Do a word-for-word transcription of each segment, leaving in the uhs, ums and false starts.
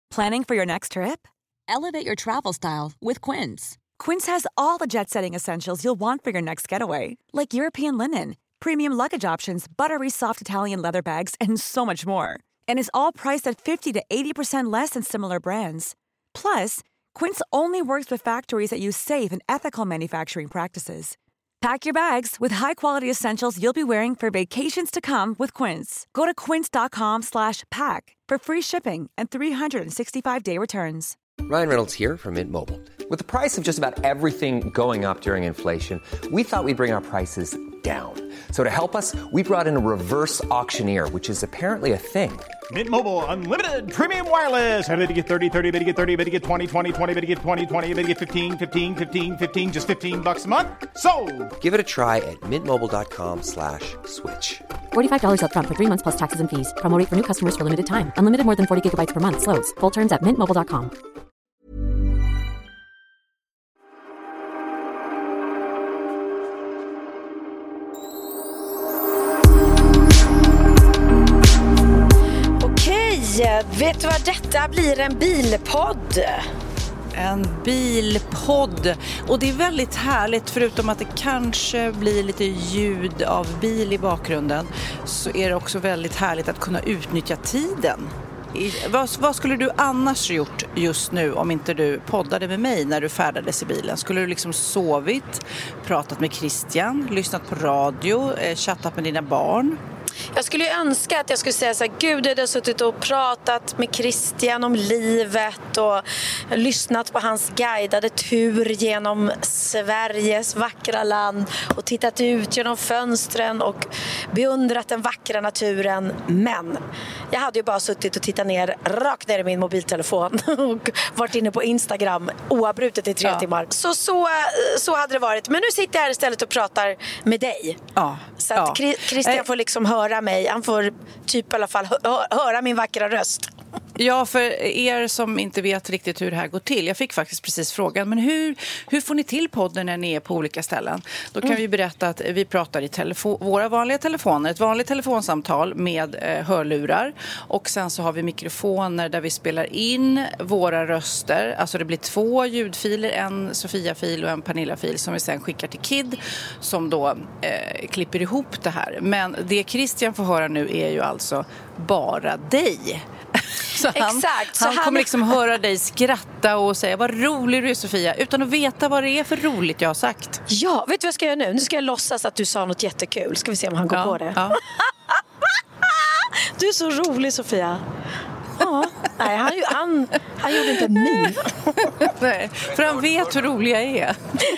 Planning for your next trip? Elevate your travel style with Quince. Quince has all the jet-setting essentials you'll want for your next getaway, like European linen, premium luggage options, buttery soft Italian leather bags, and so much more. And is all priced at fifty to eighty percent less than similar brands. Plus, Quince only works with factories that use safe and ethical manufacturing practices. Pack your bags with high-quality essentials you'll be wearing for vacations to come with Quince. Go to quince.com slash pack for free shipping and three sixty-five day returns. Ryan Reynolds here from Mint Mobile. With the price of just about everything going up during inflation, we thought we'd bring our prices down. So to help us, we brought in a reverse auctioneer, which is apparently a thing. Mint Mobile Unlimited Premium Wireless. How to get thirty, thirty, how to get thirty, how to get twenty, twenty, twenty, how to get twenty, twenty, how to get fifteen, fifteen, fifteen, fifteen, just fifteen bucks a month? Sold! Give it a try at mintmobile.com slash switch. forty-five dollars up front for three months plus taxes and fees. Promo rate for new customers for limited time. Unlimited more than forty gigabytes per month. Slows full terms at mint mobile dot com. Vet du vad detta blir? En bilpodd. En bilpodd. Och det är väldigt härligt, förutom att det kanske blir lite ljud av bil i bakgrunden, så är det också väldigt härligt att kunna utnyttja tiden. I, vad, vad skulle du annars gjort just nu om inte du poddade med mig när du färdades i bilen? Skulle du liksom sovit, pratat med Christian, lyssnat på radio, eh, chattat med dina barn? Jag skulle ju önska att jag skulle säga så här: Gud, jag har suttit och pratat med Christian om livet och lyssnat på hans guidade tur genom Sveriges vackra land och tittat ut genom fönstren och beundrat den vackra naturen. Men jag hade ju bara suttit och tittat ner, rakt ner i min mobiltelefon och varit inne på Instagram oavbrutet i tre ja. timmar. Så, så, så hade det varit. Men nu sitter jag här istället och pratar med dig. Ja. Så att ja. Christian får liksom höra mig. Han får typ i alla fall hö- höra min vackra röst. Ja, för er som inte vet riktigt hur det här går till. Jag fick faktiskt precis frågan, men hur, hur får ni till podden när ni är på olika ställen? Då kan mm. vi berätta att vi pratar i telefo- våra vanliga telefoner. Ett vanligt telefonsamtal med eh, hörlurar. Och sen så har vi mikrofoner där vi spelar in våra röster. Alltså det blir två ljudfiler, en Sofia-fil och en Pernilla-fil som vi sen skickar till Kid, som då eh, klipper ihop det här. Men det Christian får höra nu är ju alltså bara dig. Så han, Exakt, så han, han kommer liksom höra dig skratta och säga vad rolig du är, Sofia, utan att veta vad det är för roligt jag har sagt. Ja, vet du vad jag ska göra nu? Nu ska jag låtsas att du sa något jättekul. Ska vi se om han går ja, på det. Ja. Du är så rolig, Sofia. Ja, nej, han, han, han gjorde inte en min. Nej, för han vet hur rolig jag är.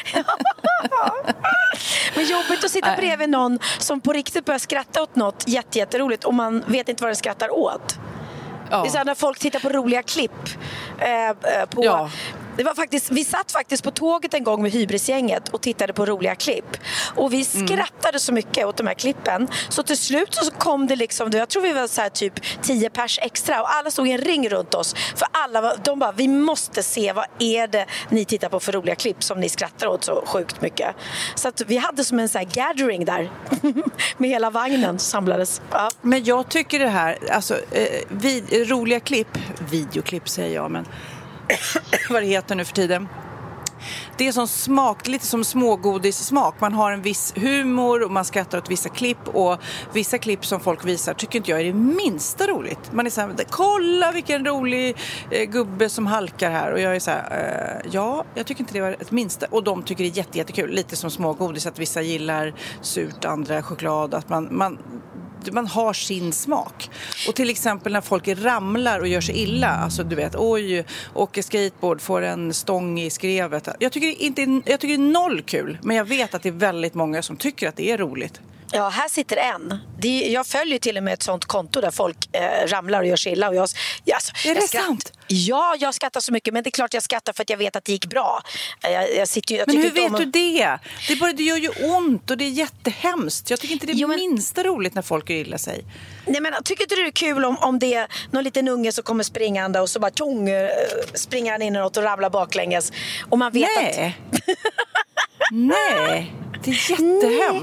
Men jobbigt att sitta nej. bredvid någon som på riktigt börjar skratta åt något jätte, jätteroligt och man vet inte vad den skrattar åt. Ja. Det är så här när folk tittar på roliga klipp eh, på... Ja. Det var faktiskt, vi satt faktiskt på tåget en gång med Hybrisgänget och tittade på roliga klipp. Och vi skrattade mm. så mycket åt de här klippen. Så till slut så kom det liksom, jag tror vi var så här typ tio pers extra. Och alla stod i en ring runt oss. För alla var, de bara, vi måste se vad är det ni tittar på för roliga klipp som ni skrattar åt så sjukt mycket. Så att vi hade som en så här gathering där. Med hela vagnen samlades. Ja. Men jag tycker det här, alltså eh, vid, roliga klipp, videoklipp säger jag, men vad det heter nu för tiden. Det är som smak, lite som smågodissmak. Man har en viss humor och man skrattar åt vissa klipp. Och vissa klipp som folk visar tycker inte jag är det minsta roligt. Man är så här, kolla vilken rolig eh, gubbe som halkar här. Och jag är så här, eh, ja, jag tycker inte det var ett minsta. Och de tycker det är jätte, jättekul. Lite som smågodis, att vissa gillar surt, andra choklad. Att man... man man har sin smak. Och till exempel när folk ramlar och gör sig illa, alltså du vet, oj, åker skateboard, får en stång i skrevet. Jag tycker inte, jag tycker det är noll kul, men jag vet att det är väldigt många som tycker att det är roligt. Ja, här sitter en. Det, jag följer till och med ett sånt konto där folk eh, ramlar och gör sig illa. Och jag, alltså, är det jag skratt, sant? Ja, jag skrattar så mycket. Men det är klart jag skrattar för att jag vet att det gick bra. Jag, jag sitter, jag men hur vet om... du det? Det, är bara, det gör ju ont och det är jättehemskt. Jag tycker inte det är jo, men... minsta roligt när folk gör illa sig. Nej, men tycker inte du det är kul om, om det är någon liten unge som kommer springande och så bara tjong, springer han in och ramlar baklänges. Och man vet Nej. att... Nej. Det är jättehemskt.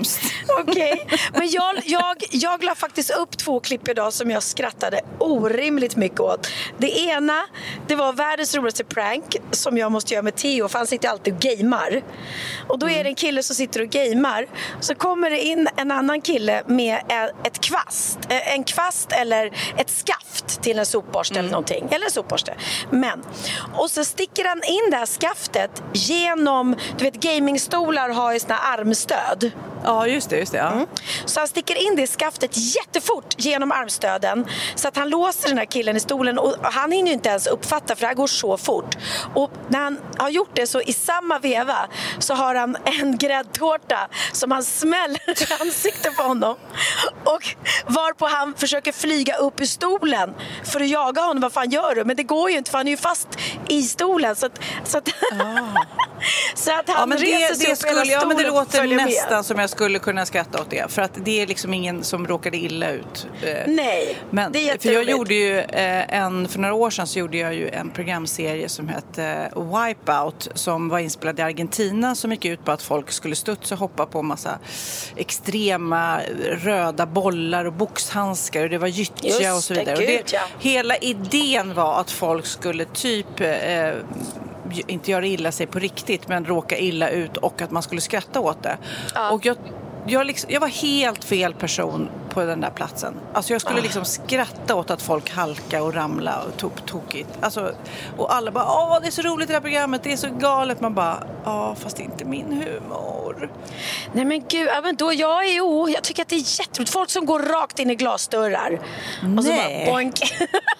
Okej, okay. Men jag, jag, jag la faktiskt upp två klipp idag som jag skrattade orimligt mycket åt. Det ena, det var världens roligaste prank som jag måste göra med Theo, för han sitter alltid och gamer. Och då är det en kille som sitter och gamer. Så kommer det in en annan kille med ett kvast. En kvast eller ett skaft till en sopborste mm. eller någonting. Eller en sopborste. Men, och så sticker han in det här skaftet genom, du vet, gamingstolar har ju såna armstöd. Ja, just det, just det. Ja. Mm. Så han sticker in det skaftet jättefort genom armstöden så att han låser den här killen i stolen, och han hinner ju inte ens uppfatta, för det här går så fort. Och när han har gjort det, så i samma veva så har han en gräddtårta som han smäller i ansiktet på honom, och varpå han försöker flyga upp ur stolen för att jaga honom. Vad fan gör du? Men det går ju inte, för han är ju fast i stolen, så att, så att, ah. så att han ja, men reser sig det, upp hela stolen. Ja, men det låter nästan med. Som jag skulle kunna skratta åt det, för att det är liksom ingen som råkade illa ut. Nej, men, det är jätteroligt. För jag gjorde ju en, för några år sedan så gjorde jag ju en programserie som hette Wipeout, som var inspelad i Argentina, som gick ut på att folk skulle studsa och hoppa på en massa extrema röda bollar och boxhandskar, och det var gyttja och så vidare. Gud, och det, ja. Hela idén var att folk skulle typ eh, inte göra illa sig på riktigt, men råka illa ut, och att man skulle skratta åt det. Ja. Och jag, jag, liksom, jag var helt fel person på den där platsen. Alltså jag skulle liksom skratta åt att folk halka och ramla och tog tokigt. Alltså, och alla bara, åh, det är så roligt det här programmet, det är så galet. Man bara, ja, fast det är inte min humor. Nej men gud, även då, jag är jo, jag tycker att det är jätteroligt. Folk som går rakt in i glasdörrar. Och så bara, boink.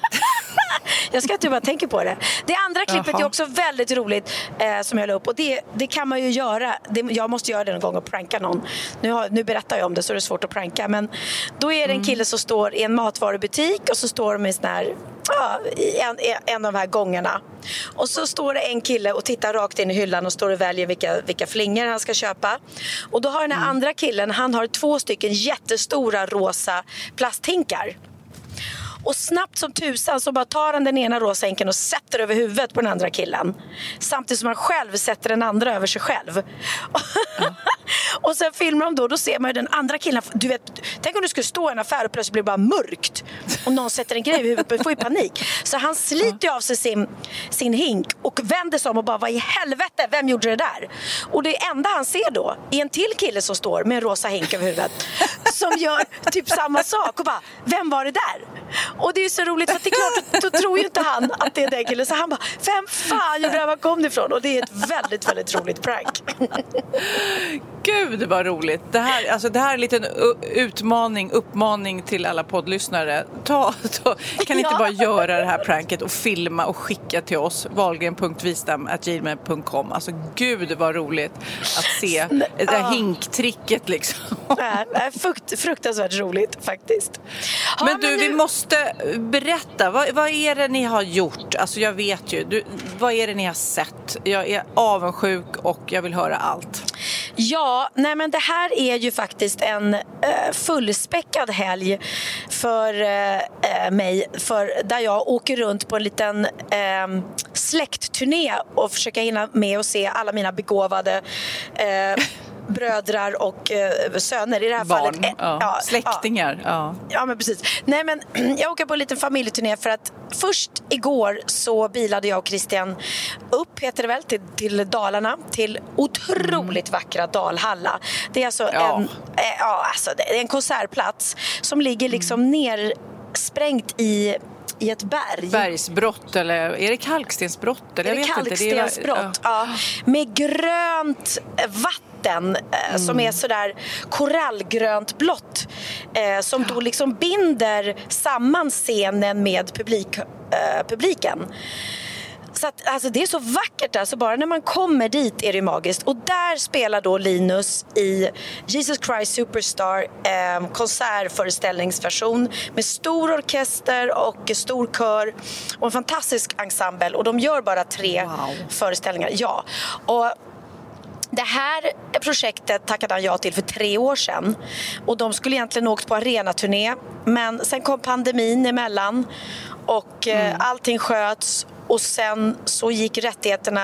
Jag ska inte bara tänka på det. Det andra klippet Jaha. är också väldigt roligt eh, som jag la upp. Och det, det kan man ju göra. Det, jag måste göra det någon gång och pranka någon. Nu, har, nu berättar jag om det, så det är svårt att pranka. Men då är det en kille som står i en matvarubutik, och så står de i sån här, ja, i en, en av de här gångarna. Och så står det en kille och tittar rakt in i hyllan och står och väljer vilka, vilka flingor han ska köpa. Och då har den här mm. andra killen, han har två stycken jättestora rosa plasthinkar. Och snabbt som tusan så bara tar han den ena rosa hinken och sätter över huvudet på den andra killen. Samtidigt som han själv sätter den andra över sig själv. Mm. Och sen filmar de då, då ser man ju den andra killen. Du vet, tänk om du skulle stå i en affär och plötsligt blir det bara mörkt. Och någon sätter en grej i huvudet, och får ju panik. Så han sliter mm. av sig sin, sin hink och vänder sig om och bara, vad i helvete, vem gjorde det där? Och det enda han ser då är en till kille som står med en rosa hink över huvudet. Som gör typ samma sak och bara, vem var det där? Och det är så roligt, för att det är klart, då tror ju inte han att det är den killen. Så han bara, vem fan gjorde det, var kom det ifrån? Och det är ett väldigt, väldigt roligt prank. Gud vad roligt. Det här, alltså det här är en liten utmaning, uppmaning till alla poddlyssnare. Ta, ta, kan ni inte bara göra det här pranket och filma och skicka till oss, wahlgren punkt wistam at gmail punkt com. Alltså gud vad roligt att se det här hinktricket liksom. Det är frukt, fruktansvärt roligt faktiskt. Men ja, du, men nu... vi måste berätta, vad, vad är det ni har gjort? Alltså jag vet ju, du, vad är det ni har sett? Jag är avundsjuk och jag vill höra allt. Ja, nej men det här är ju faktiskt en uh, fullspäckad helg för uh, mig, för där jag åker runt på en liten uh, släktturné och försöker hinna med och se alla mina begåvade uh, brödrar och eh, söner i det här Barn, fallet. Eh, ja. Ja, släktingar. Ja. Ja. ja, men precis. Nej, men jag åker på en liten familjeturné för att först igår så bilade jag och Christian upp, heter det väl, till, till Dalarna, till otroligt mm. vackra Dalhalla. Det är alltså, ja. en, eh, ja, alltså det är en konsertplats som ligger liksom mm. ner sprängt i i ett berg. Bergsbrott, eller är det kalkstensbrott? Eller? Är det kalkstensbrott, ja. ja. Med grönt vatten eh, mm. som är sådär korallgrönt blått. Eh, som ja. då liksom binder samman scenen med publik, eh, publiken. Så att, alltså, det är så vackert där, så bara när man kommer dit är det magiskt. Och där spelar då Linus i Jesus Christ Superstar eh, konsertföreställningsversion med stor orkester och stor kör och en fantastisk ensemble. Och de gör bara tre wow. föreställningar. Ja, och det här projektet tackade han ja till för tre år sedan. Och de skulle egentligen åkt på arenaturné, men sen kom pandemin emellan och mm. eh, allting sköts. Och sen så gick rättigheterna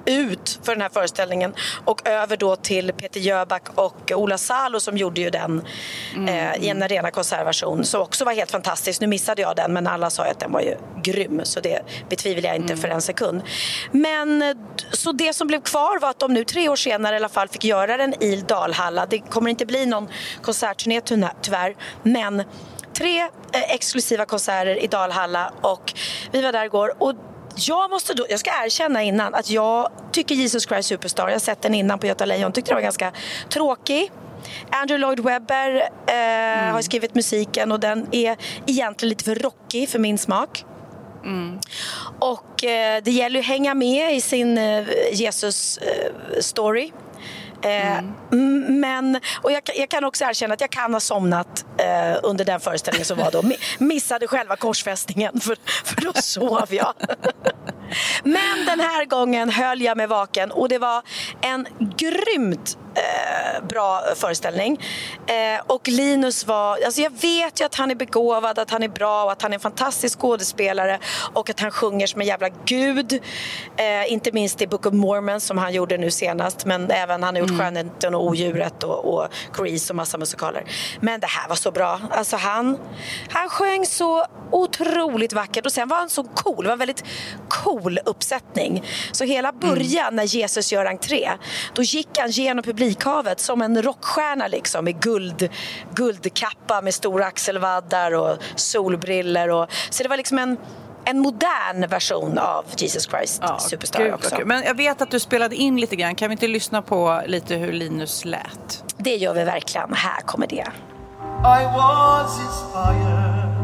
ut för den här föreställningen och över då till Peter Jöback och Ola Salo som gjorde ju den mm. eh, i en arena konsertversion som också var helt fantastisk. Nu missade jag den, men alla sa att den var ju grym, så det betvivlar jag inte mm. för en sekund. Men så det som blev kvar var att de nu tre år senare i alla fall fick göra den i Dalhalla. Det kommer inte bli någon konsertturné tyvärr, men tre eh, exklusiva konserter i Dalhalla och vi var där igår och jag måste då, jag ska erkänna innan att jag tycker Jesus Christ Superstar, jag har sett den innan på Göta Lejon, tyckte den var ganska tråkig. Andrew Lloyd Webber eh, mm. har skrivit musiken och den är egentligen lite för rockig för min smak. Mm. Och eh, det gäller att hänga med i sin eh, Jesus eh, story. Mm. Men, och jag, jag kan också erkänna att jag kan ha somnat eh, under den föreställningen som var då. Missade själva korsfästningen för, för då sov jag. Men den här gången höll jag mig vaken och det var en grymt eh, bra föreställning. Eh, och Linus var, alltså jag vet ju att han är begåvad, att han är bra och att han är en fantastisk skådespelare och att han sjunger som en jävla gud. Eh, inte minst i Book of Mormon som han gjorde nu senast, men även han har gjort mm. Skönheten och Odjuret och, och Grease och massa musikaler. Men det här var så bra. Alltså han, han sjöng så otroligt vackert och sen var han så cool. Det var en väldigt cool uppsättning. Så hela början mm. när Jesus gör entré, då gick han genom publikhavet som en rockstjärna liksom, med guld, guldkappa med stora axelvaddar och solbriller. Och, så det var liksom en En modern version av Jesus Christ ja, Superstar gud, också. Okay. Men jag vet att du spelade in lite grann. Kan vi inte lyssna på lite hur Linus lät? Det gör vi verkligen. Här kommer det. I was inspired.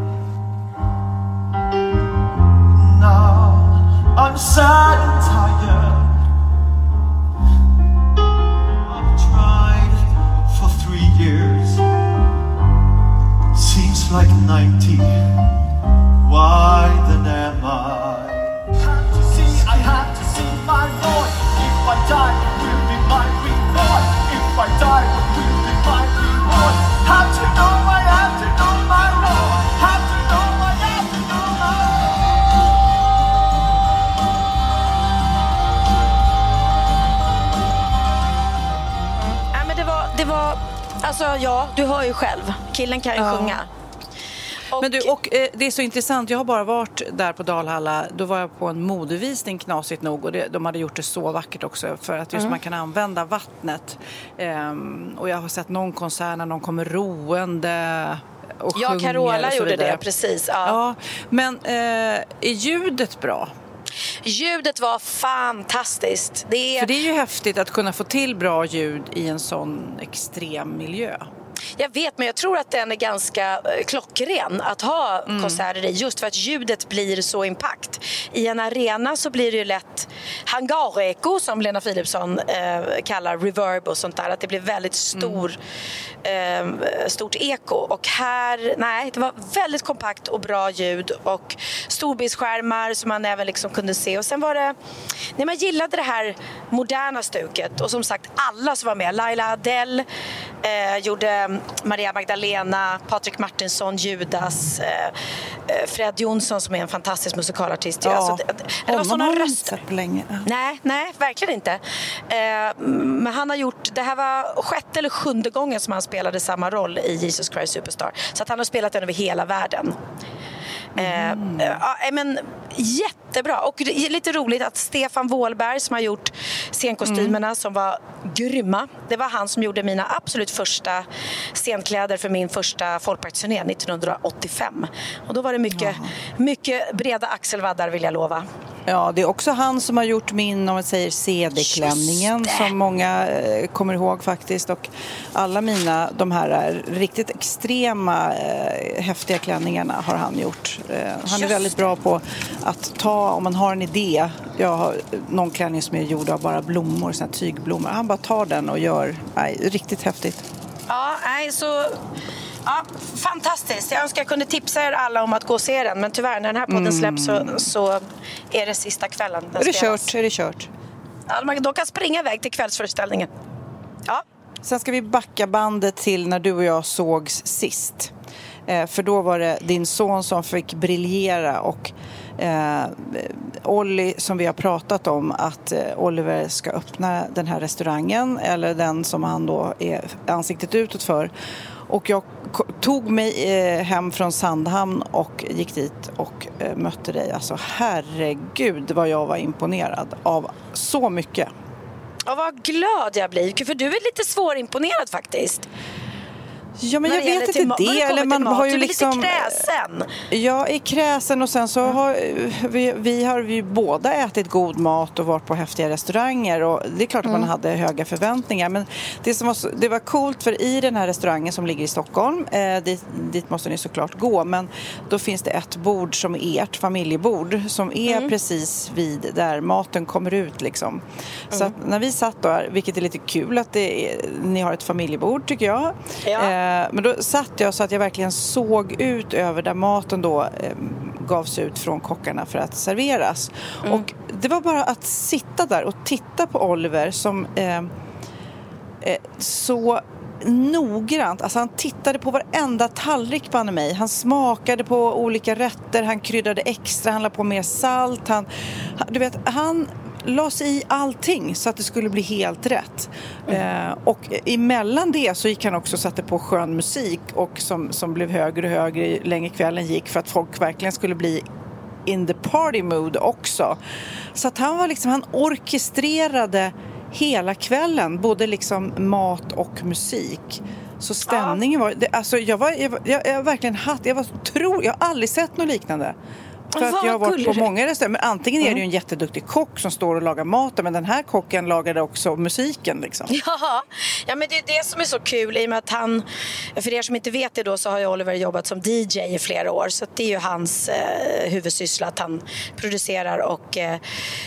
Now I'm sad and tired. I've tried for three years. Seems like ninety. Why then am I? Have to see, I have to see my Lord. If I die, it will be my reward. If I die, it will be my reward. Have to know, I have to know my Lord. Have to know, I have to know my Lord. Ja, men det var, det var, alltså ja, du hör ju själv. Killen kan ju ja. sjunga. Och, Men du, och eh, det är så intressant, jag har bara varit där på Dalhalla, då var jag på en modevisning knasigt nog och det, de hade gjort det så vackert också för att just mm. man kan använda vattnet ehm, och jag har sett någon konsert när någon kommer roende och ja, sjunger Carola och gjorde det, precis ja. Ja, men eh, är ljudet bra? Ljudet var fantastiskt. Det är... För det är ju häftigt att kunna få till bra ljud i en sån extrem miljö. Jag vet, men jag tror att den är ganska klockren att ha mm. konserter i, just för att ljudet blir så impact. I en arena så blir det ju lätt hangareko, som Lena Philipsson eh, kallar reverb och sånt där, att det blir väldigt stor mm. eh, stort eko. Och här, nej, det var väldigt kompakt och bra ljud och storbildsskärmar som man även liksom kunde se. Och sen var det, nej, man gillade det här moderna stuket och som sagt alla som var med, Laila Adele eh, gjorde Maria Magdalena, Patrik Martinsson, Judas, eh, Fred Jonsson som är en fantastisk musikalartist. Ja, alltså, det, det var såna röster. Länge. Nej, nej, verkligen inte. Eh, men han har gjort, det här var sjätte eller sjunde gången som han spelade samma roll i Jesus Christ Superstar. Så att han har spelat den över hela världen. Mm. Eh, eh, men jättebra. Och det är lite roligt att Stefan Wåhlberg som har gjort scenkostymerna mm. som var grymma. Det var han som gjorde mina absolut första scenkläder för min första folkparksturné nittonhundraåttiofem. Och då var det mycket, mycket breda axelvaddar, vill jag lova. Ja, det är också han som har gjort min, om man säger, C D-klänningen som många eh, kommer ihåg faktiskt. Och alla mina, de här är riktigt extrema eh, häftiga klänningarna har han gjort. Eh, han Just är väldigt bra på att ta, om man har en idé. Jag har någon klänning som är gjord av bara blommor, såna här tygblommor. Han bara tar den och gör, nej, riktigt häftigt. Ja, nej, så... Ja, fantastiskt. Jag önskar jag kunde tipsa er alla om att gå och se den. Men tyvärr, när den här podden mm. släpps så, så är det sista kvällen. Är det kört? Är det kört? Ja, man, de kan springa iväg till kvällsföreställningen. Ja. Sen ska vi backa bandet till när du och jag sågs sist. Eh, för då var det din son som fick briljera och eh, Olli, som vi har pratat om, att eh, Oliver ska öppna den här restaurangen, eller den som han då är ansiktet utåt för. Och jag k- tog mig eh, hem från Sandhamn och gick dit och eh, mötte dig. Alltså herregud vad jag var imponerad av så mycket. Ja, vad glad jag blir, för du är lite svårimponerad faktiskt. Ja, men jag vet inte det. Eller man har ju du är liksom lite kräsen. Jag är kräsen, och sen så mm. har vi, vi har vi båda ätit god mat och varit på häftiga restauranger, och det är klart att mm. man hade höga förväntningar, men det som var, det var coolt, för i den här restaurangen som ligger i Stockholm, eh, dit, dit måste ni såklart gå, men då finns det ett bord som är ert familjebord, som är mm. precis vid där maten kommer ut liksom. Mm. Så att när vi satt där, vilket är lite kul att det är, ni har ett familjebord tycker jag. Ja. Eh, Men då satt jag så att jag verkligen såg ut över där maten då eh, gavs ut från kockarna för att serveras. Mm. Och det var bara att sitta där och titta på Oliver som eh, eh, så noggrant. Alltså han tittade på varenda tallrik på mig. Han smakade på olika rätter. Han kryddade extra. Han la på mer salt. Han, du vet, han la sig i allting så att det skulle bli helt rätt. Mm. Eh, och emellan det så gick han också och satte på skön musik, och som, som blev högre och högre länge kvällen gick, för att folk verkligen skulle bli in the party mood också. Så att han var liksom, han orkestrerade hela kvällen, både liksom mat och musik. Så stämningen var, det, alltså jag var, jag, jag, jag verkligen hatt, jag var tro, jag har aldrig sett något liknande. För att jag har varit på många restauranger. Men antingen är det ju en jätteduktig kock som står och lagar maten, men den här kocken lagade också musiken liksom. Ja, ja, men det är det som är så kul, i och med att han, för er som inte vet det då, så har ju Oliver jobbat som D J i flera år. Så det är ju hans eh, huvudsyssla, att han producerar och eh,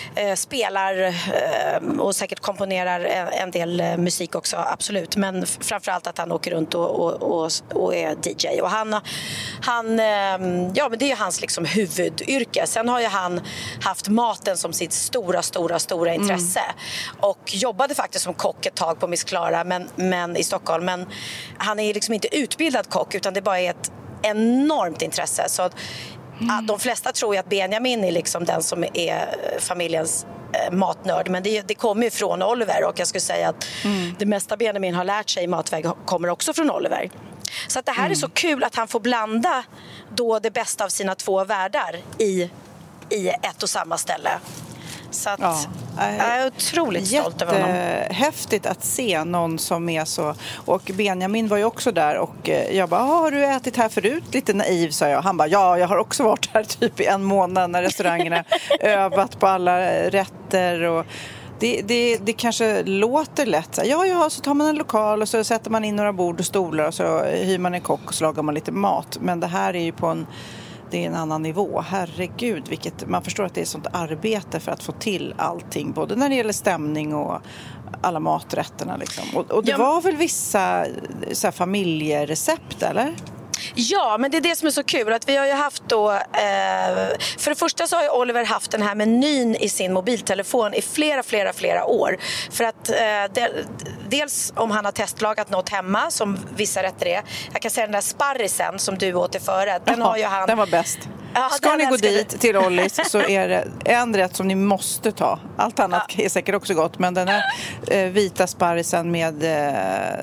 spelar eh, och säkert komponerar en, en del eh, musik också, absolut. Men framförallt att han åker runt och, och, och, och är D J. Och han, han eh, ja men det är ju hans liksom huvud yrke. Sen har ju han haft maten som sitt stora, stora, stora intresse. Mm. Och jobbade faktiskt som kock ett tag på Miss Clara, men, men i Stockholm. Men han är liksom inte utbildad kock, utan det bara är ett enormt intresse. Så att, mm. att de flesta tror ju att Benjamin är liksom den som är familjens eh, matnörd. Men det, det kommer ju från Oliver, och jag skulle säga att mm. det mesta Benjamin har lärt sig i matväg kommer också från Oliver. Så att det här mm. är så kul att han får blanda då det bästa av sina två världar i, i ett och samma ställe. Så att ja, jag är otroligt stolt över honom. Häftigt att se någon som är så. Och Benjamin var ju också där, och jag bara, har du ätit här förut? Lite naiv, sa jag. Han bara, ja, jag har också varit här typ i en månad när restaurangerna övat på alla rätter. Och Det, det, det kanske låter lätt. Ja, ja, så tar man en lokal och så sätter man in några bord och stolar, och så hyr man en kock och så lagar man lite mat. Men det här är ju på en, det är en annan nivå. Herregud, vilket, man förstår att det är sånt arbete för att få till allting. Både när det gäller stämning och alla maträtterna liksom. Och, och det ja. var väl vissa så här, familjerecept, eller? Ja, men det är det som är så kul, att vi har ju haft då eh, för det första så har ju Oliver haft den här menyn i sin mobiltelefon i flera, flera, flera år. För att eh, de, dels om han har testlagat något hemma, som vissa rätter är. Jag kan säga den där sparrisen som du åt i förrätt, den Jaha, har ju han. Den var bäst. Ja, ska ni gå dit till Ollis så är det en rätt som ni måste ta. Allt annat ja. är säkert också gott, men den här eh, vita sparrisen med eh,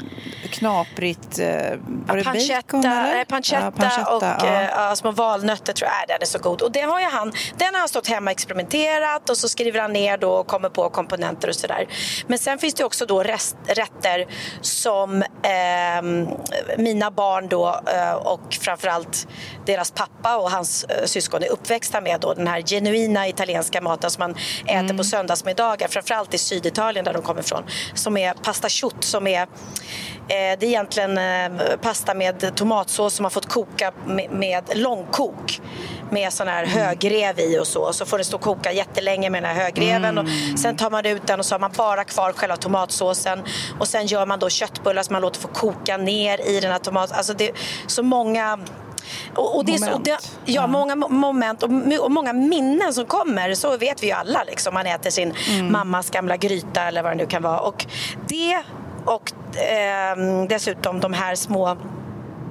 knaprigt eh, var det pancetta, bacon, eller? Pancetta, ja, pancetta och ja. äh, små valnötter, tror jag. Den är så god. Och den har ju han, den har han stått hemma och experimenterat, och så skriver han ner då och kommer på komponenter och sådär. Men sen finns det också då rest, rätter som eh, mina barn då eh, och framförallt deras pappa och hans eh, syskon är uppväxta med då, den här genuina italienska maten som man äter mm. på söndagsmiddagar, framförallt i Syditalien där de kommer ifrån, som är pasta chut, som är det är egentligen pasta med tomatsås som har fått koka med, med långkok med sån här mm. högrev i och så. Så får det stå och koka jättelänge med den här högreven. Mm. Och sen tar man ut den och så har man bara kvar själva tomatsåsen. Och sen gör man då köttbullar som man låter få koka ner i den här tomaten. Alltså det är så många... Och, och det är så, det, ja, mm. många moment och, och många minnen som kommer. Så vet vi ju alla liksom. Man äter sin mm. mammas gamla gryta eller vad det nu kan vara. Och det... Och eh, dessutom de här små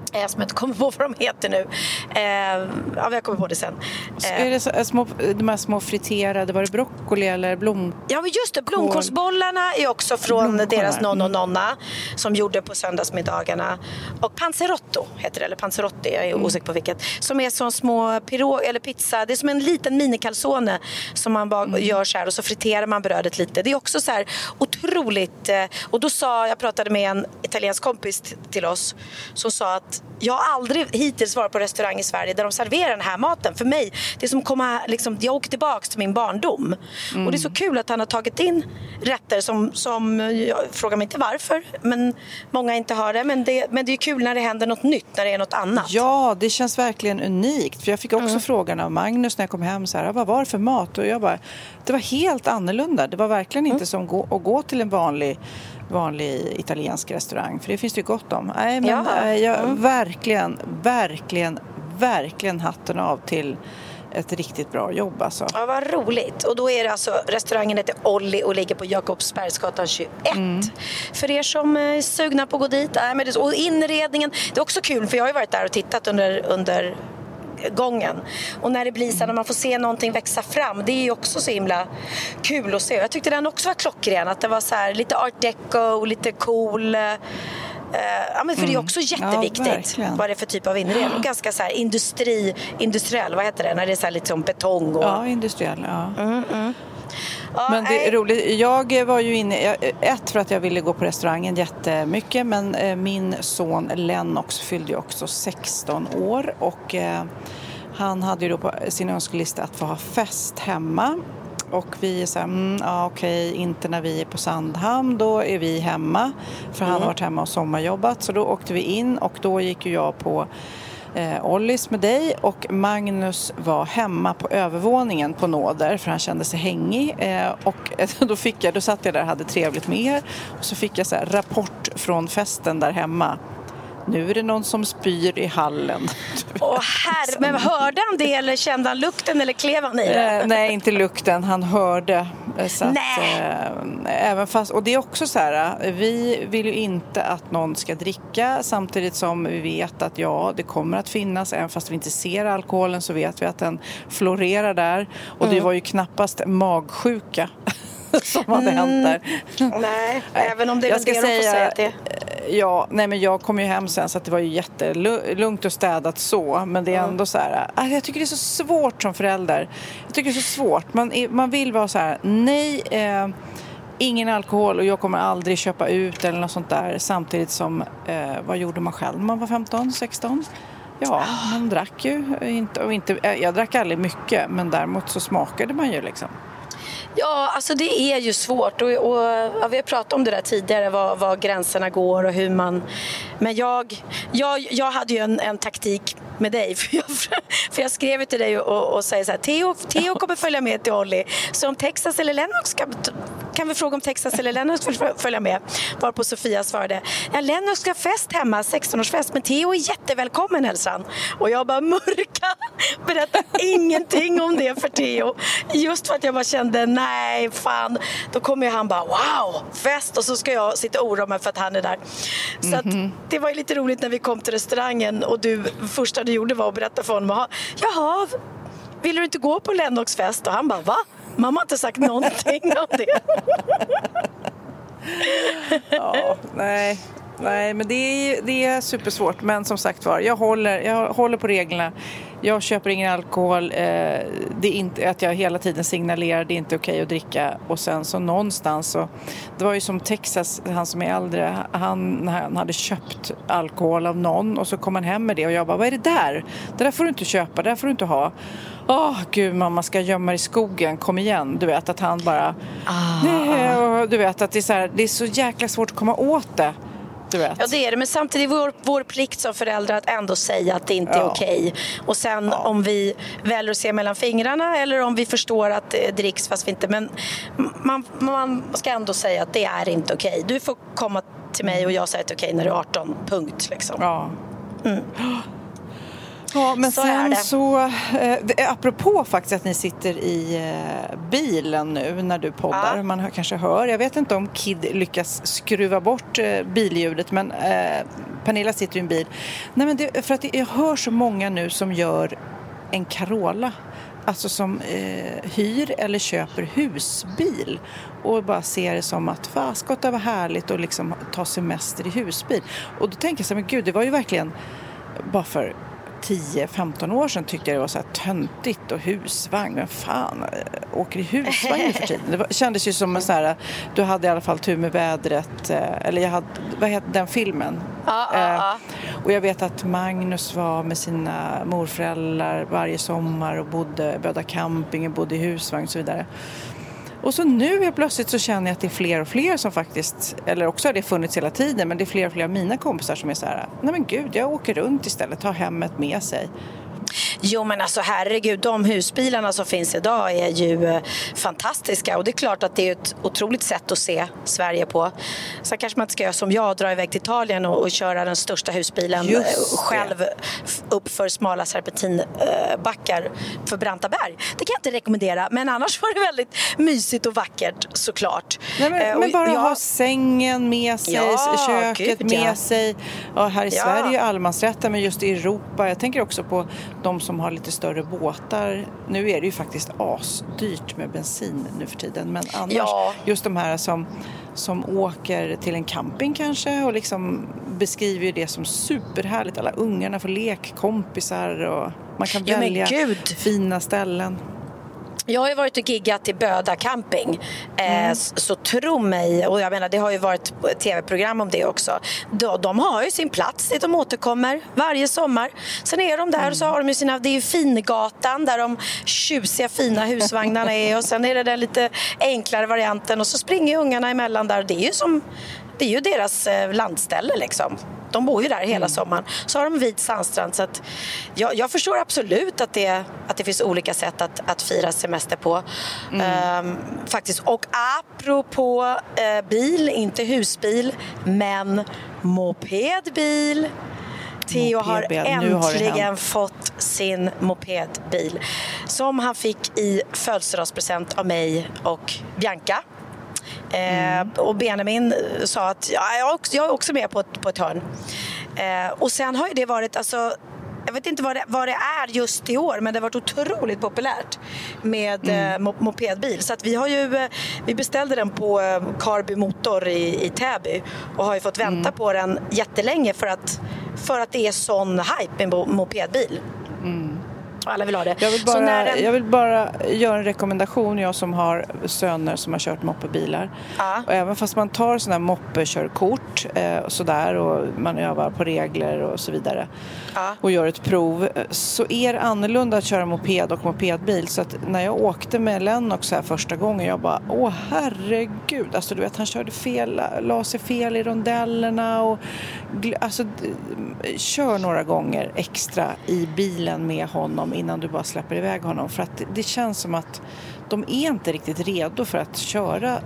Eh, som jag inte kommer på vad de heter nu. Eh, ja, jag kommer på det sen. Eh, är det så, små, de här små friterade, var det broccoli eller blom? Ja, men just det. Blomkålsbollarna är också från Blomkål. deras nonno och nonna som gjorde på söndagsmiddagarna. Och panzerotto heter det, eller panzerotti, jag är mm. osäker på vilket. Som är sån små pirog eller pizza. Det är som en liten minikalsone som man bara mm. gör så här och så friterar man brödet lite. Det är också så här otroligt. Eh, och då sa, jag pratade med en italiensk kompis till oss som sa att jag har aldrig hittills varit på restaurang i Sverige där de serverar den här maten. För mig, det är som komma, liksom, jag åker tillbaka till min barndom. Mm. Och det är så kul att han har tagit in rätter som, som jag frågar mig inte varför, men många inte har det. Men det, men det är kul när det händer något nytt, när det är något annat. Ja, det känns verkligen unikt. För jag fick också mm. frågan av Magnus när jag kom hem så här, vad var det för mat? Och jag bara, det var helt annorlunda. Det var verkligen inte mm. som gå, att gå till en vanlig vanlig italiensk restaurang, för det finns det ju gott om. Nej, men ja. äh, jag mm. verkligen, verkligen, verkligen hatten av till ett riktigt bra jobb alltså. Ja, vad roligt. Och då är det alltså, restaurangen heter Olli och ligger på Jakobsbergsgatan tjugoett. Mm. För er som är sugna på att gå dit. Äh, men det, och inredningen, det är också kul för jag har ju varit där och tittat under, under gången. Och när det blir så när man får se någonting växa fram, det är ju också så himla kul att se. Jag tyckte den också var klockren, att det var så här lite art deco, lite cool. Uh, ja, men för mm. det är också jätteviktigt ja, vad det är för typ av inredning. Och ganska så här industri, industriell, vad heter det? När det är så här lite som betong. Och... Ja, industriell, ja. Mm, mm. Ja, men det är roligt. Jag var ju inne, ett för att jag ville gå på restaurangen jättemycket, men min son Lennox fyllde ju också sexton år och eh, han hade ju då på sin önskelista att få ha fest hemma. Och vi är så här, mm, ja, okej, inte när vi är på Sandhamn, då är vi hemma. För han har varit hemma och sommarjobbat, så då åkte vi in och då gick ju jag på eh, Ollis med dig. Och Magnus var hemma på övervåningen på nåder, för han kände sig hängig. Eh, och då, fick jag, då satt jag där och hade trevligt med er. Och så fick jag så här, rapport från festen där hemma. Nu är det någon som spyr i hallen. Åh herre, men hörde han det eller kände han lukten eller klev han i det? Eh, nej, inte lukten. Han hörde. Så att, eh, även fast, och det är också så här, vi vill ju inte att någon ska dricka samtidigt som vi vet att ja, det kommer att finnas. Även fast vi inte ser alkoholen så vet vi att den florerar där. Och mm. det var ju knappast magsjuka som hade mm. hänt där. Nej, även om det är jag ska det säga, de får säga att det. Ja, nej men jag kom ju hem sen så att det var ju jättelugnt och städat så. Men det är ändå så här, jag tycker det är så svårt som förälder. Jag tycker det är så svårt. Man, man vill vara så här, nej, eh, ingen alkohol och jag kommer aldrig köpa ut eller något sånt där. Samtidigt som, eh, vad gjorde man själv när man var femton, sexton? Ja, man drack ju inte, och inte, jag drack aldrig mycket, men däremot så smakade man ju liksom. Ja, alltså det är ju svårt och, och ja, vi har pratat om det där tidigare, var, var gränserna går och hur man... Men jag, jag, jag hade ju en, en taktik med dig, för jag, för jag skrev till dig och, och säger så här, Theo, Theo kommer följa med till Olli, så om Texas eller Lennox ska, kan vi fråga om Texas eller Lennox får följa med, varpå Sofia svarade, ja, Lennox ska fest hemma, sexton-årsfest, men Theo är jättevälkommen, hälsan. Och jag bara mörka, berättade ingenting om det för Theo, just för att jag bara kände, nej fan, då kommer ju han bara, wow, fest, och så ska jag sitta och oroa mig för att han är där. Så mm-hmm. att det var ju lite roligt när vi kom till restaurangen och du, första du gjorde var att berätta för honom, jaha, vill du inte gå på Lennox fest? Och han bara, va? Mamma har inte sagt någonting om det. Ja, nej. Nej, men det är, det är supersvårt. Men som sagt var, jag håller, jag håller på reglerna. Jag köper ingen alkohol. Eh, det är inte att jag hela tiden signalerar det är inte okej att dricka. Och sen så någonstans så... Det var ju som Texas, han som är äldre. Han, han hade köpt alkohol av någon. Och så kom han hem med det. Och jag bara, vad är det där? Det där får du inte köpa, det där får du inte ha. Åh, oh, gud, mamma ska gömma i skogen. Kom igen. Du vet att han bara... Ah. Nej, och du vet att det är, så här, det är så jäkla svårt att komma åt det. Ja, det är det, men samtidigt är vår, vår plikt som föräldrar att ändå säga att det inte är ja. okej. Och sen ja. om vi väljer att se mellan fingrarna eller om vi förstår att det dricks fast vi inte, men man, man ska ändå säga att det är inte okej. Du får komma till mig och jag säger att okej när du är arton, punkt liksom. Ja. Mm. Ja, men så sen så, eh, apropå faktiskt att ni sitter i eh, bilen nu när du poddar, ja. Man hör, kanske hör, jag vet inte om Kid lyckas skruva bort eh, billjudet, men eh, Pernilla sitter i en bil. Nej, men det, för att jag hör så många nu som gör en Carola, alltså som eh, hyr eller köper husbil och bara ser det som att faskott det var härligt och liksom ta semester i husbil. Och då tänker jag så här, men gud, det var ju verkligen bara för tio femton år sedan tyckte jag det var så här töntigt och husvagn. Men fan, åker i husvagn för tiden? Det var, kändes ju som en så här, du hade i alla fall tur med vädret, eller jag hade, vad heter den filmen? Ja, ja, ja. Och jag vet att Magnus var med sina morföräldrar varje sommar och bodde, böda camping och bodde i husvagn och så vidare. Och så nu helt plötsligt så känner jag att det är fler och fler som faktiskt, eller också har det funnits hela tiden, men det är fler och fler av mina kompisar som är så här, nej men gud, jag åker runt istället, tar hemmet med sig. Jo, men alltså herregud, de husbilarna som finns idag är ju eh, fantastiska, och det är klart att det är ett otroligt sätt att se Sverige på. Så kanske man inte ska göra som jag, dra iväg till Italien och, och köra den största husbilen eh, själv f- upp för smala serpentinbackar eh, för branta berg. Det kan jag inte rekommendera, men annars var det väldigt mysigt och vackert såklart. Nej, men, eh, men bara jag... ha sängen med sig, ja, köket gud, med ja. sig. Ja, här i ja. Sverige är allemansrätten, men just i Europa, jag tänker också på de som har lite större båtar. Nu är det ju faktiskt asdyrt med bensin nu för tiden, men annars ja. just de här som, som åker till en camping kanske och liksom beskriver ju det som superhärligt. Alla ungarna får lekkompisar och man kan ja, välja fina ställen. Jag har ju varit och giggat i Böda camping, mm. eh, så tro mig, och jag menar det har ju varit tv-program om det också. De, de har ju sin plats dit de återkommer varje sommar. Sen är de där mm. och så har de ju sina, det är ju Fingatan där de tjusiga fina husvagnarna är, och sen är det den lite enklare varianten och så springer ungarna emellan där. Det är ju som, det är ju deras eh, landställe liksom. De bor ju där hela mm. sommaren. Så har de vit sandstrand. Så att jag, jag förstår absolut att det, att det finns olika sätt att, att fira semester på. Mm. Um, faktiskt. Och apropå uh, bil, inte husbil, men mopedbil. Theo har äntligen har fått sin mopedbil som han fick i födelsedagspresent av mig och Bianca. Mm. Eh, och Benjamin sa att ja, jag, är också, jag är också med på ett, på ett hörn. Eh, och sen har ju det varit, alltså, jag vet inte vad det, vad det är just i år, men det har varit otroligt populärt med mm. eh, mopedbil. Så att vi har ju, eh, vi beställde den på eh, Carby Motor i, i Täby och har ju fått vänta mm. på den jättelänge för att, för att det är sån hype med mopedbil. Mm. Alla vill ha det. Jag vill, bara, den... jag vill bara göra en rekommendation, jag som har söner som har kört moppebilar. Ja. Och även fast man tar sådana här moppekörkort eh, och sådär, och man övar på regler och så vidare, ja. och gör ett prov, så är det annorlunda att köra moped och mopedbil. Så att när jag åkte med Lennox här första gången, jag bara, åh herregud, alltså du vet, han körde fel, la sig fel i rondellerna och alltså kör några gånger extra i bilen med honom innan du bara släpper iväg honom, för att det känns som att de är inte riktigt redo för att köra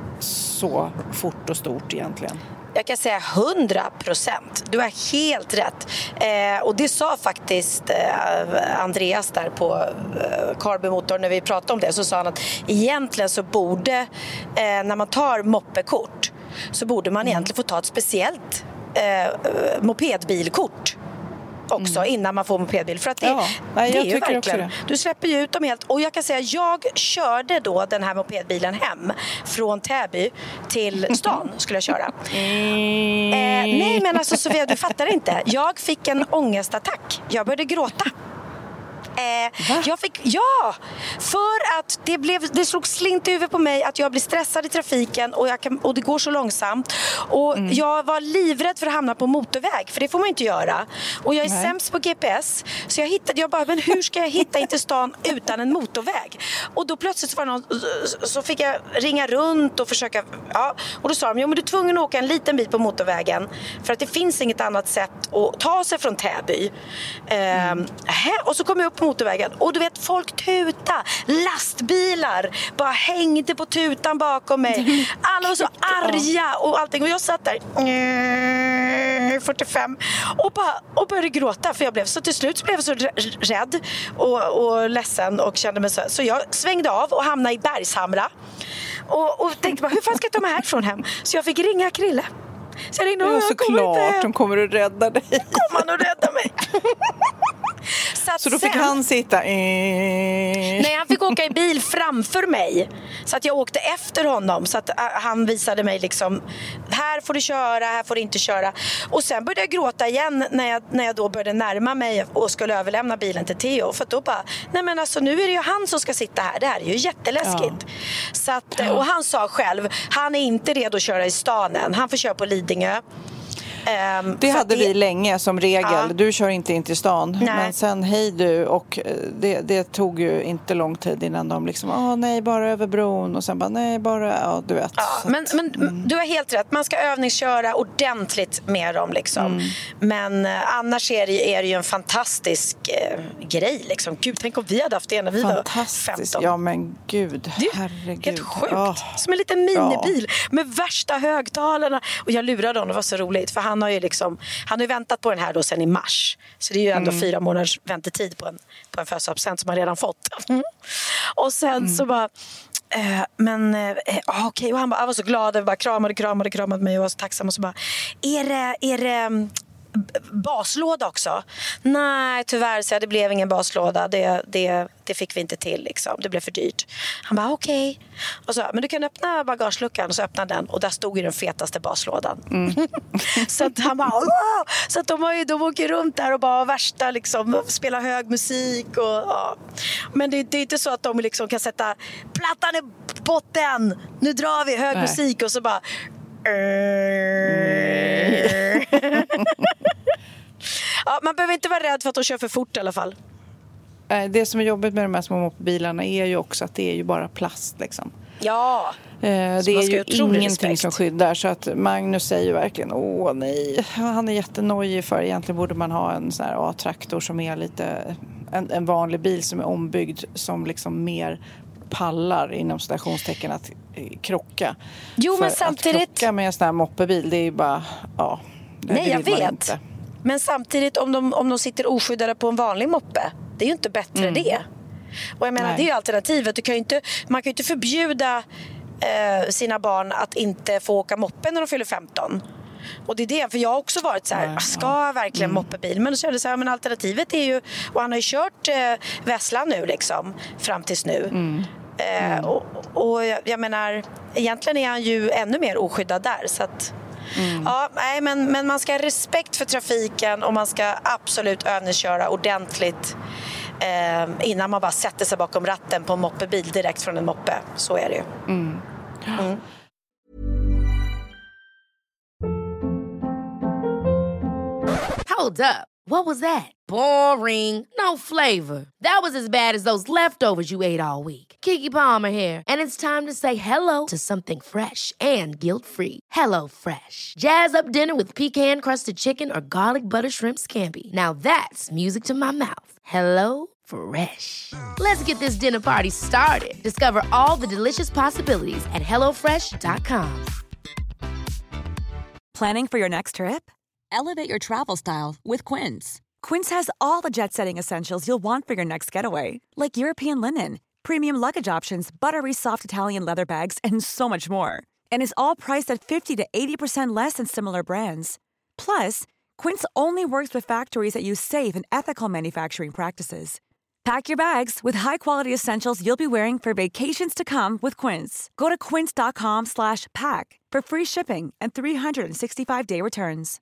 så fort och stort egentligen. Jag kan säga hundra procent. Du har helt rätt. Eh, och det sa faktiskt eh, Andreas där på eh, Carby Motor när vi pratade om det. Så sa han att egentligen så borde, eh, när man tar moppekort, så borde man egentligen få ta ett speciellt eh, mopedbilkort också mm. innan man får mopedbil, för att det, ja, nej, det jag är ju verkligen det. Du släpper ju ut dem helt. Och jag kan säga, jag körde då den här mopedbilen hem från Täby till stan skulle jag köra. Mm. eh, nej men alltså Sofia, du fattar inte. Jag fick en ångestattack. Jag började gråta. Eh, jag fick, ja, för att det, blev, det slog slint över på mig att jag blir stressad i trafiken och, jag kan, och det går så långsamt. Och mm. jag var livrädd för att hamna på motorväg, för det får man inte göra. Och jag är Nej. sämst på G P S. Så jag hittade, jag bara, men hur ska jag hitta in till stan utan en motorväg? Och då plötsligt så, var någon, så fick jag ringa runt och försöka, ja. Och då sa de, jo men du är tvungen att åka en liten bit på motorvägen, för att det finns inget annat sätt att ta sig från Täby. Mm. Eh, och så kom jag upp på motorvägen och du vet, folk tuta, lastbilar bara hängde på tutan bakom mig. Alla var så arga och allting, och jag satt där är fyrtiofem. Och, bara, och började gråta för jag blev så till slut så blev jag så rädd och, och ledsen och kände mig så. Så jag svängde av och hamnade i Bergshamra. Och, och tänkte bara, hur fan ska jag ta mig härifrån hem? Så jag fick ringa Krille. Så jag ringde, ja, såklart, de kommer att rädda dig. Kommer han att rädda mig? Så, så då fick sen, han sitta... Nej, han fick åka i bil framför mig. Så att jag åkte efter honom. Så att uh, han visade mig liksom, här får du köra, här får du inte köra. Och sen började jag gråta igen när jag, när jag då började närma mig och skulle överlämna bilen till Theo. För då bara, nej men alltså nu är det ju han som ska sitta här. Det här är ju jätteläskigt. Ja. Så att, och han sa själv, han är inte redo att köra i stan än. Han får köra på Lidingö. Um, det hade det... vi länge som regel. Ja. Du kör inte in till stan. Nej. Men sen hej du. Och det, det tog ju inte lång tid innan de liksom, åh nej, bara över bron. Och sen bara, nej, bara, ja du vet. Ja, men att, men mm. du har helt rätt. Man ska övningsköra ordentligt med dem liksom. Mm. Men eh, annars är det, är det ju en fantastisk eh, grej liksom. Gud, tänk om vi hade haft det när vi var femton. Ja men gud, herregud. Det är helt sjukt. Oh. Som en liten minibil ja. Med värsta högtalarna. Och jag lurade honom, det var så roligt. För han har ju liksom, han har ju väntat på den här då sen i mars. Så det är ju ändå mm. fyra månaders väntetid på en, på en födelsedagspresent som han redan fått. Mm. Och sen mm. så bara eh, men eh, okej, okay. Och han bara, jag var så glad, jag bara kramade, kramade, kramade mig och var så tacksam och så bara, är det, är det baslåda också? Nej, tyvärr så det blev ingen baslåda. Det, det, det fick vi inte till liksom. Det blev för dyrt. Han bara okej. Okay. Och så, men du kan öppna bagageluckan. Och så öppnade den. Och där stod ju den fetaste baslådan. Mm. Så att han bara wow! Så att de, har ju, de åker runt där och bara värsta liksom, spelar hög musik och, ja. Men det, det är inte så att de liksom kan sätta plattan i botten. Nu drar vi hög Nej. musik och så bara ja, man behöver inte vara rädd för att de kör för fort i alla fall. Det som är jobbigt med de här små moppebilarna är ju också att det är ju bara plast liksom. Ja. Det är ju ingenting respekt. Som skyddar. Så att Magnus säger ju verkligen, åh nej, han är jättenojig för egentligen borde man ha en sån här A-traktor som är lite en, en vanlig bil som är ombyggd som liksom mer pallar inom stationstecken att eh, krocka. Jo, för men samtidigt... att krocka med en sån här moppebil, det är ju bara, ja. Nej, jag vet. Men samtidigt om de, om de sitter oskyddade på en vanlig moppe, det är ju inte bättre mm. det. Och jag menar, Nej. det är ju alternativet. Du kan ju inte, man kan ju inte förbjuda eh, sina barn att inte få åka moppe när de fyller femton. Och det är det, för jag har också varit så här, Nej, ska jag verkligen mm. moppebil? Men så är det så här, men alternativet är ju, och han har ju kört eh, Vesslan nu liksom, fram tills nu. Mm. Eh, mm. Och, och jag, jag menar, egentligen är han ju ännu mer oskyddad där, så att mm. ja, nej, men, men man ska ha respekt för trafiken och man ska absolut övningsköra ordentligt eh, innan man bara sätter sig bakom ratten på en moppebil direkt från en moppe. Så är det ju. Mm. Mm. Hold up. What was that? Boring. No flavor. That was as bad as those leftovers you ate all week. Keke Palmer here, and it's time to say hello to something fresh and guilt-free. Hello Fresh. Jazz up dinner with pecan-crusted chicken or garlic butter shrimp scampi. Now that's music to my mouth. Hello Fresh. Let's get this dinner party started. Discover all the delicious possibilities at hello fresh dot com. Planning for your next trip? Elevate your travel style with Quince. Quince has all the jet-setting essentials you'll want for your next getaway, like European linen, premium luggage options, buttery soft Italian leather bags, and so much more. And is all priced at fifty to eighty percent less than similar brands. Plus, Quince only works with factories that use safe and ethical manufacturing practices. Pack your bags with high-quality essentials you'll be wearing for vacations to come with Quince. Go to quince.com slash pack for free shipping and three sixty-five day returns.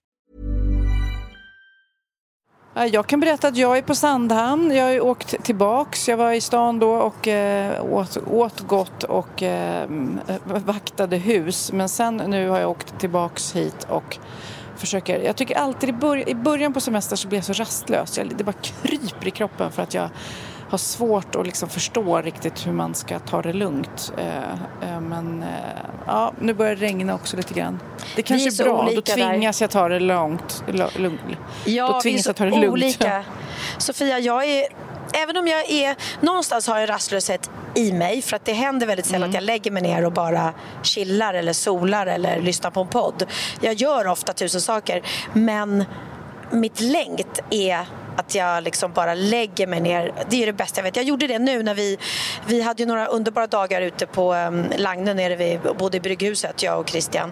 Jag kan berätta att jag är på Sandhamn. Jag har åkt tillbaks. Jag var i stan då och äh, åt, åt gott och äh, vaktade hus. Men sen nu har jag åkt tillbaks hit och försöker. Jag tycker alltid i, bör- i början på semester så blir jag så rastlös. Jag, det bara kryper i kroppen för att jag har svårt att liksom förstå riktigt hur man ska ta det lugnt. Eh, eh, men eh, ja, nu börjar det regna också lite grann. Det kanske är, är bra, då tvingas där. Jag ta det lugnt. lugnt. Ja, då tvingas jag ta det olika. lugnt. Sofia, jag är, även om jag är, någonstans har jag rastlöshet i mig. För att det händer väldigt sällan mm. att jag lägger mig ner och bara chillar eller solar eller lyssnar på en podd. Jag gör ofta tusen saker, men mitt längt är att jag liksom bara lägger mig ner. Det är det bästa jag vet. Jag gjorde det nu när vi vi hade ju några underbara dagar ute på um, Lagne nere vid, bodde i Brygghuset, jag och Christian.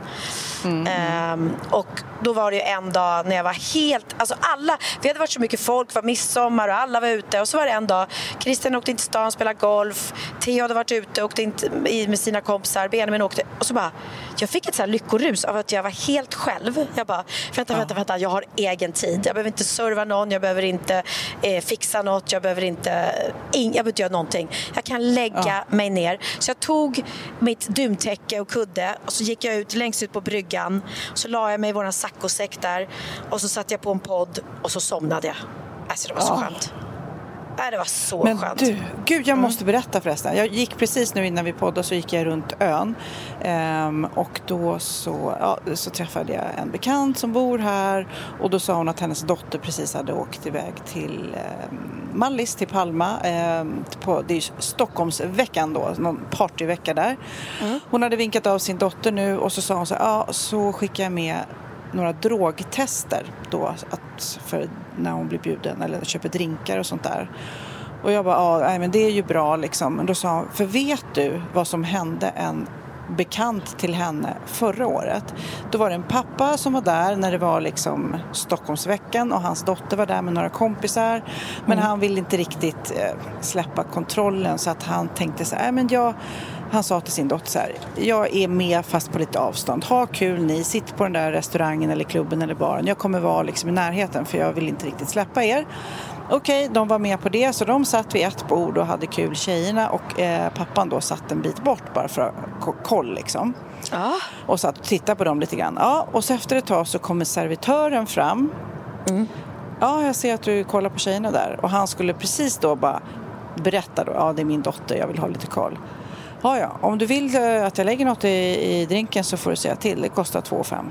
Mm. Um, och då var det ju en dag när jag var helt, alltså alla, vi hade varit så mycket folk, var midsommar och alla var ute, och så var det en dag Christian åkte in till stan, spelade golf, Theo hade varit ute, åkte in med sina kompisar, Benjamin åkte, och så bara jag fick ett så här lyckorus av att jag var helt själv. Jag bara, vänta, vänta, vänta, jag har egen tid, jag behöver inte serva någon, jag behöver inte eh, fixa något, jag behöver inte in, jag behöver inte göra någonting, jag kan lägga ja. mig ner. Så jag tog mitt dumtäcke och kudde och så gick jag ut längst ut på bryggan, så la jag mig i våran saccosäck där och så satte jag på en podd och så somnade jag. Alltså det var så ja. skönt. Nej, det var så Men skönt. Du, gud, jag mm. måste berätta förresten. Jag gick precis nu innan vi poddade, så gick jag runt ön. Ehm, och då så, ja, så träffade jag en bekant som bor här. Och då sa hon att hennes dotter precis hade åkt iväg till eh, Mallis, till Palma. Eh, på, det är Stockholmsveckan då, någon partyvecka där. Mm. Hon hade vinkat av sin dotter nu och så sa hon så här, ja, så skickar jag med några drogtester då, att för när hon blir bjuden eller köper drinkar och sånt där. Och jag bara, ja, nej, men det är ju bra liksom. Men då sa hon, för vet du vad som hände en bekant till henne förra året? Då var det en pappa som var där när det var liksom Stockholmsveckan, och hans dotter var där med några kompisar. Men mm. han ville inte riktigt eh, släppa kontrollen, så att han tänkte så här, nej men jag Han sa till sin dotter så här, jag är med fast på lite avstånd. Ha kul ni, sitt på den där restaurangen eller klubben eller baren. Jag kommer vara liksom i närheten för jag vill inte riktigt släppa er. Okej, de var med på det, så de satt vid ett bord och hade kul, tjejerna. Och eh, pappan då satt en bit bort bara för att k- koll liksom. Ja. Och satt och tittade på dem lite grann. Ja, och så efter ett tag så kommer servitören fram. Mm. Ja, jag ser att du kollar på tjejerna där. Och han skulle precis då bara berätta då, ja det är min dotter, jag vill ha lite koll. Ja, ja. Om du vill att jag lägger något i, i drinken så får du säga till. Det kostar två fem.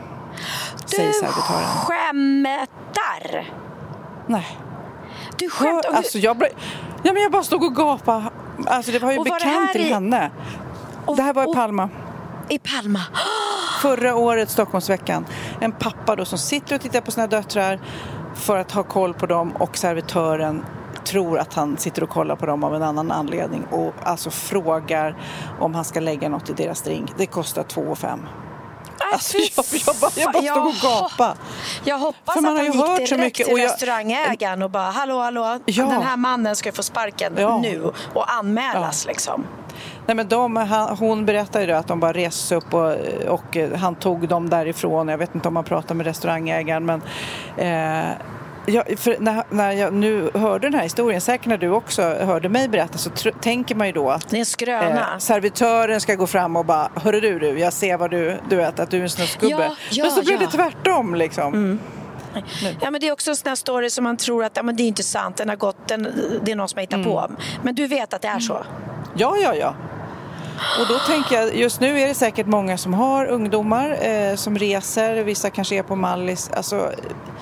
Du skämtar? Nej. Du skämtar? Ja, alltså jag, ja, men jag bara stod och gapade. Alltså det var ju och bekant var till i... henne. Och, det här var i Palma. I Palma? Förra året, Stockholmsveckan. En pappa då som sitter och tittar på sina döttrar för att ha koll på dem, och servitören tror att han sitter och kollar på dem av en annan anledning och alltså frågar om han ska lägga något i deras drink. Det kostar två fem. Alltså, jag, jag, bara, jag bara stod och gapade. Jag hoppas att han gick direkt till restaurangägaren och bara, hallå, hallå, ja. den här mannen ska få sparken ja. nu och anmälas ja. liksom. Nej, men de, han, hon berättade ju att de bara reste upp och, och han tog dem därifrån. Jag vet inte om han pratade med restaurangägaren, men eh, Ja, för när, när jag nu hörde den här historien, säkert när du också hörde mig berätta, så tr- tänker man ju då att det är en skröna. Eh, servitören ska gå fram och bara, hörru du, du jag ser vad du, du vet, att du är en snuskgubbe. Ja, ja, men så blir ja. det tvärtom liksom. Mm. Ja, men det är också en sån här story som man tror att ja, men det är inte sant, den har gått, den, det är någon som har hittat mm. på. Men du vet att det är så. Ja, ja, ja. Och då tänker jag, just nu är det säkert många som har ungdomar eh, som reser, vissa kanske är på Mallis, alltså.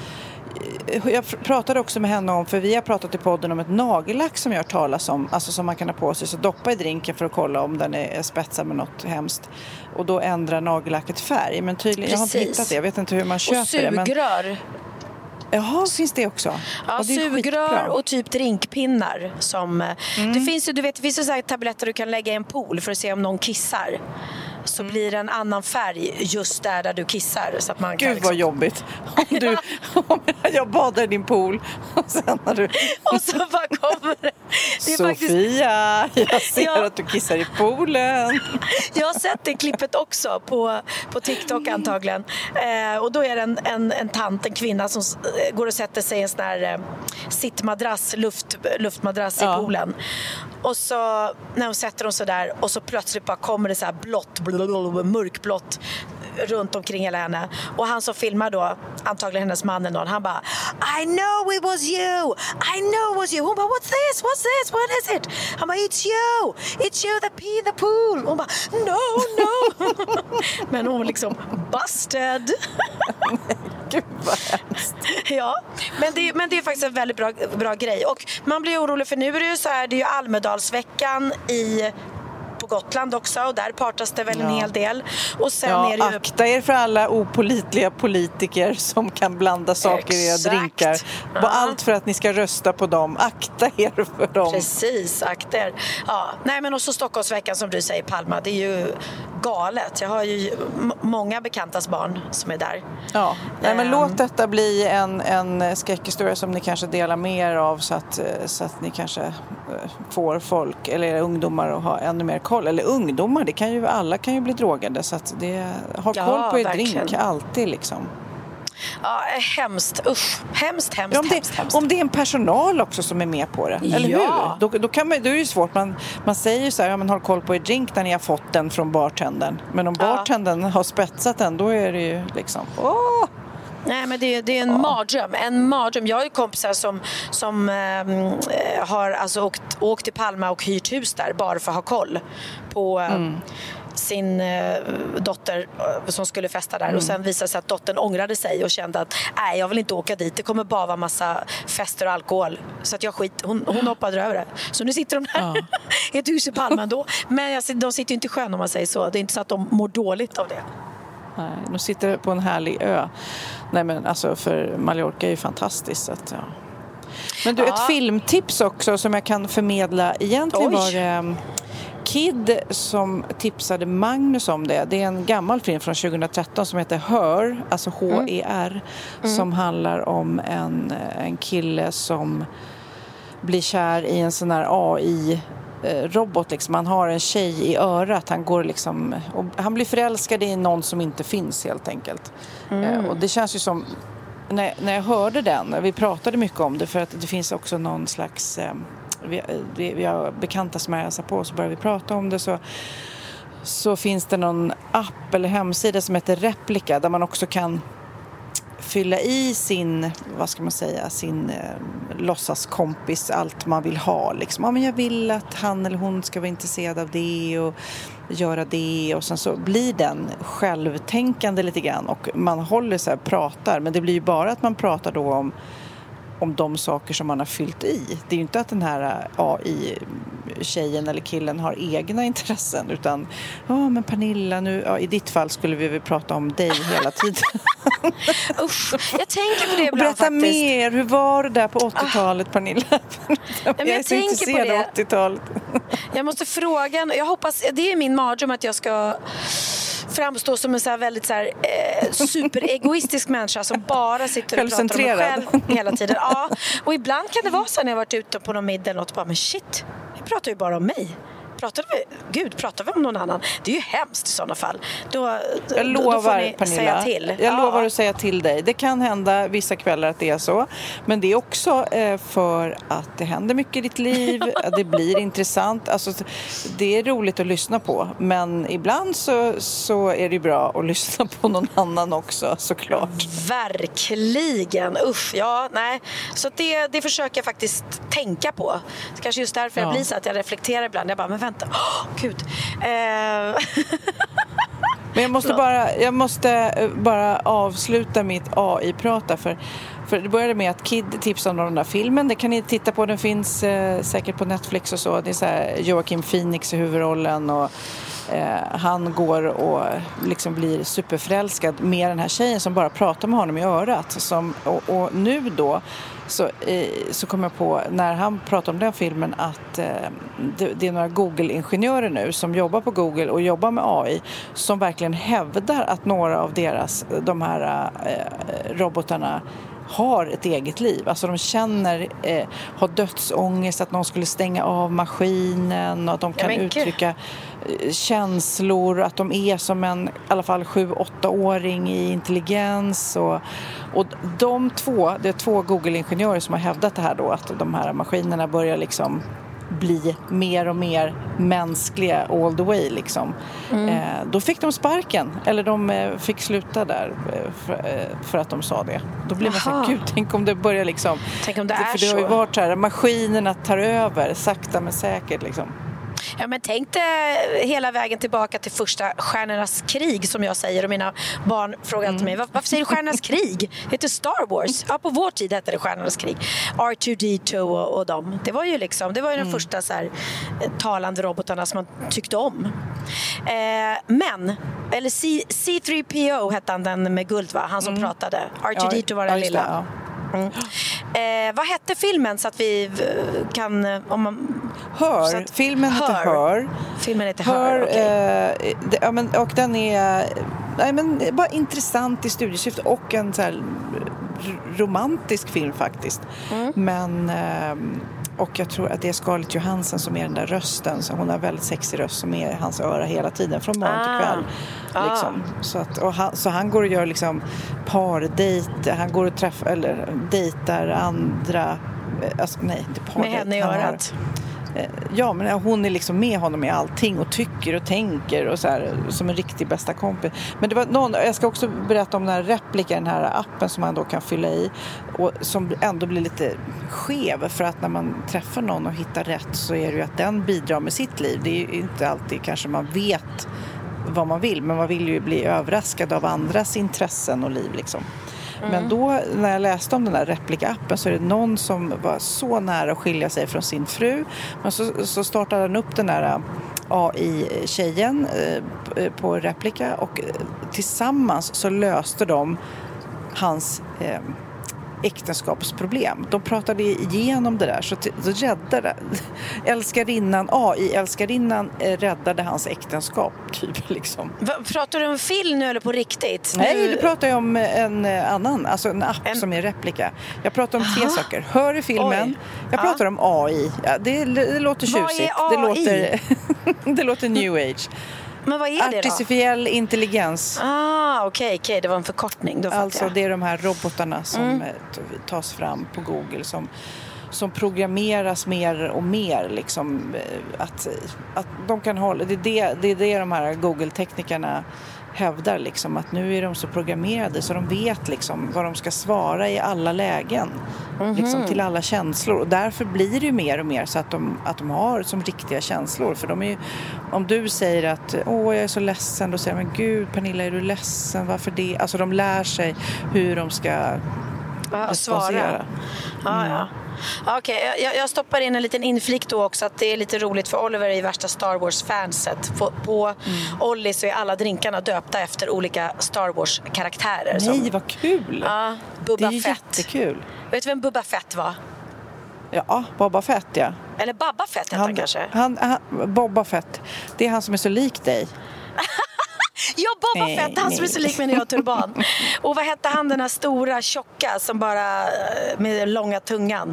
Jag pratade också med henne om, för vi har pratat i podden om ett nagellack som jag har talas om, alltså som man kan ha på sig, så doppa i drinken för att kolla om den är spetsad med något hemskt, och då ändrar nagellacket färg, men tydligen, jag har inte hittat det, jag vet inte hur man köper det. Och sugrör. Men... Jaha, finns det också? Ja, det sugrör och typ drinkpinnar som, mm. det finns ju, du vet, det finns ju så här tabletter du kan lägga i en pool för att se om någon kissar. Så mm. blir det en annan färg just där där du kissar. Så att man Gud kan liksom... vad jobbigt. Om du, om jag badar i din pool och sen när du... och så bara kommer det. Det är Sofia, faktiskt... jag ser ja. att du kissar i poolen. Jag har sett det klippet också på, på TikTok antagligen. Eh, och då är det en, en, en tant, en kvinna som går och sätter sig i en sån här eh, sittmadrass, luft, luftmadrass ja. i poolen. Och så när hon sätter hon så där, och så plötsligt bara kommer det så här blått, blablabla, mörkblått runt omkring hela henne. Och han som filmar då, antagligen hennes man eller någon, han bara, I know it was you, I know it was you. Hon bara, what's this, what's this, what is it? Han bara, it's you, it's you that pee in the pool. Hon bara, no, no. Men hon var liksom busted. Gud vad hemskt. Ja, men det, men det är faktiskt en väldigt bra, bra grej. Och man blir orolig för nu är det ju så här, det är ju Almedalsveckan i... på Gotland också, och där partas det väl en ja. hel del. Och sen ja, är det ju... akta er för alla opålitliga politiker som kan blanda saker Exakt. i era drinkar. Ja. Allt för att ni ska rösta på dem. Akta er för dem. Precis, akta er. Ja, nej men också Stockholmsveckan som du säger, Palma, det är ju galet. Jag har ju m- många bekantas barn som är där. Ja, nej, men um... låt detta bli en, en skräckhistoria som ni kanske delar mer av så att, så att ni kanske får folk eller ungdomar att ha ännu mer koll. Eller ungdomar, det kan ju, alla kan ju bli drogade så att det, ha koll ja, på er verkligen. drink alltid liksom. Ja, hemskt. Usch. Hemskt, hemskt, ja, om, det, hemskt, hemskt. om det är en personal också som är med på det, eller ja. hur? Då, då, kan man, då är det ju svårt. Man, man säger ju så här, ja, men håll koll på er drink när ni har fått den från bartendern. Men om ja. bartendern har spetsat den, då är det ju liksom... Åh! Nej, men det, det är en ja. mardröm, en mardröm. Jag har ju kompisar som, som eh, har alltså åkt, åkt till Palma och hyrt hus där bara för att ha koll på eh, mm. sin eh, dotter eh, som skulle festa där. Mm. Och sen visade sig att dottern ångrade sig och kände att nej, jag vill inte åka dit. Det kommer bara vara massa fester och alkohol. Så att jag skit, hon, hon hoppade över det. Så nu sitter de här ja. i ett hus i Palma då. Men jag, de sitter ju inte i sjön om man säger så. Det är inte så att de mår dåligt av det. Nej, de sitter på en härlig ö. Nej, men alltså för Mallorca är ju fantastiskt så att, ja. Men du, ja. ett filmtips också som jag kan förmedla. Egentligen Oj. var det um, Kid som tipsade Magnus om det. Det är en gammal film från tjugohundratretton som heter Her, alltså H E R, mm. som handlar om en, en kille som blir kär i en sån här A I robot liksom. Han har en tjej i örat. Han går liksom och han blir förälskad i någon som inte finns helt enkelt. Mm. Och det känns ju som när, när jag hörde den, vi pratade mycket om det för att det finns också någon slags vi, vi, vi har bekanta som jag på så börjar vi prata om det så så finns det någon app eller hemsida som heter Replika där man också kan fylla i sin, vad ska man säga, sin eh, låtsaskompis allt man vill ha. Liksom. Ja, men jag vill att han eller hon ska vara intresserad av det och göra det. Och sen så blir den självtänkande lite grann. Och man håller så här, pratar. Men det blir ju bara att man pratar då om om de saker som man har fyllt i. Det är ju inte att den här A I-tjejen eller killen har egna intressen utan, ja oh, men Pernilla nu, ja, i ditt fall skulle vi väl prata om dig hela tiden. Usch, jag tänker på det ibland. Berätta faktiskt. mer, hur var det där på åttiotalet ah. Pernilla? jag, jag är så intresserad av åttiotalet. Jag måste fråga, jag hoppas, det är min mardröm att jag ska framstå som en så här väldigt så här, eh, superegoistisk människa som bara sitter och pratar om mig själv hela tiden. Ja, och ibland kan det vara så när jag varit ute på någon middag och bara, men shit, vi pratar ju bara om mig. Pratar vi, gud, pratar vi om någon annan? Det är ju hemskt i sådana fall. Då, jag lovar, då får ni Pernilla, säga till. Jag ja. lovar att säga till dig. Det kan hända vissa kvällar att det är så. Men det är också eh, för att det händer mycket i ditt liv. Det blir intressant. Alltså, det är roligt att lyssna på. Men ibland så, så är det bra att lyssna på någon annan också, såklart. Verkligen. Usch, ja, nej. Så det, det försöker jag faktiskt tänka på. Kanske just därför ja. jag blir så att jag reflekterar ibland. Jag bara, men vänta, oh, gud. Eh... Men jag måste, bara, jag måste bara avsluta mitt A I-prata för, för det började med att Kid tipsade om den där filmen. Det kan ni titta på, den finns eh, säkert på Netflix och så. Det är så här Joaquin Phoenix i huvudrollen och eh, han går och liksom blir superförälskad med den här tjejen som bara pratar med honom i örat. Som, och, och nu då Så, eh, så kom jag på när han pratade om den filmen att eh, det, det är några Google-ingenjörer nu som jobbar på Google och jobbar med A I som verkligen hävdar att några av deras, de här eh, robotarna har ett eget liv. Alltså de känner, eh, har dödsångest, att någon skulle stänga av maskinen och att de kan ja, uttrycka eh, känslor, att de är som en i alla fall sju-åtta-åring i intelligens och, och de två, det är två Google-ingenjörer som har hävdat det här då, att de här maskinerna börjar liksom bli mer och mer mänskliga all the way liksom. Mm. Eh, då fick de sparken eller de eh, fick sluta där eh, för, eh, för att de sa det. Då blir man så gud, tänk om det börjar liksom, tänk om det det, är för det har ju varit så här, maskinerna tar över sakta men säkert liksom. Ja, men tänk dig hela vägen tillbaka till första Stjärnornas krig, som jag säger, och mina barn frågar alltid mig, var, varför säger du Stjärnornas krig? Det heter Star Wars. Ja, på vår tid hette det Stjärnornas krig. R two D two och, och dem. Det var ju liksom, det var ju den mm. första så här, talande robotarna som man tyckte om. Eh, men, eller C- C three P O hette han, den med guld, va? Han som mm. pratade. R two D two var den ja, lilla. Det, ja. Mm. Eh, vad hette filmen, så att vi kan, om man Hör, att, filmen heter Hör. Hör. Filmen heter Hör, Hör okay. eh, det, ja, men, och den är nej, men, bara intressant i studiesyfte och en så här romantisk film faktiskt. Mm. Men eh, och jag tror att det är Scarlett Johansson som är den där rösten, så hon har väldigt sexig röst som är hans öra hela tiden från morgon till kväll. Ah. Liksom. Så, att, och han, så han går och gör liksom pardejt, han går och träffar eller dejtar andra, alltså, nej, inte pardejt. Med henne i örat. Ja, men hon är liksom med honom i allting och tycker och tänker och så här, som en riktig bästa kompis. Men det var någon, jag ska också berätta om den här replika, den här appen som man då kan fylla i och som ändå blir lite skev, för att när man träffar någon och hittar rätt så är det ju att den bidrar med sitt liv. Det är ju inte alltid kanske man vet vad man vill, men man vill ju bli överraskad av andras intressen och liv liksom. Mm. Men då när jag läste om den här replika-appen så är det någon som var så nära att skilja sig från sin fru. Men så, så startade han upp den där A I-tjejen eh, på replika och tillsammans så löste de hans eh, äktenskapsproblem. De pratade igenom det där, så, t- så räddade älskarinnan, A I-älskarinnan eh, räddade hans äktenskap typ liksom. Va, pratar du om film nu eller på riktigt? Nej, nu... du pratar ju om en annan, alltså en app en... som är replika. Jag pratar om tre Aha. saker. Hör i filmen. Oj. Jag pratar ja. om A I. Ja, det, det låter tjusigt. Vad är A I? Det låter, det låter new age. Men vad är det då? Artificiell intelligens. Ah, okej, okay, okay. Det var en förkortning. Då alltså jag. Det är de här robotarna som mm. tas fram på Google som, som programmeras mer och mer. Liksom, att, att de kan hålla, det, är det, det är det de här Google-teknikerna hävdar. Liksom, att nu är de så programmerade så de vet liksom, vad de ska svara i alla lägen. Mm-hmm. Liksom, till alla känslor. Och därför blir det ju mer och mer så att de, att de har som riktiga känslor. För de är ju, om du säger att åh, jag är så ledsen, då säger de, men gud Pernilla, är du ledsen? Varför det? Alltså de lär sig hur de ska ja, svara. Mm. Ja, ja. Okej, okay, jag, jag stoppar in en liten inflik då också, att det är lite roligt för Oliver i värsta Star Wars-fanset. På, på mm. Olli så är alla drinkarna döpta efter olika Star Wars-karaktärer. Nej, som, vad kul! Ja, Boba det är Fett. Jättekul. Vet du vem Boba Fett var? Ja, Boba Fett, ja. Eller Babba Fett heter han, han kanske. Han, han, Boba Fett, det är han som är så lik dig. Ja, Boba nej, Fett, han som är så lik mig när jag har turban. Och vad hette han, den här stora, tjocka som bara med långa tungan?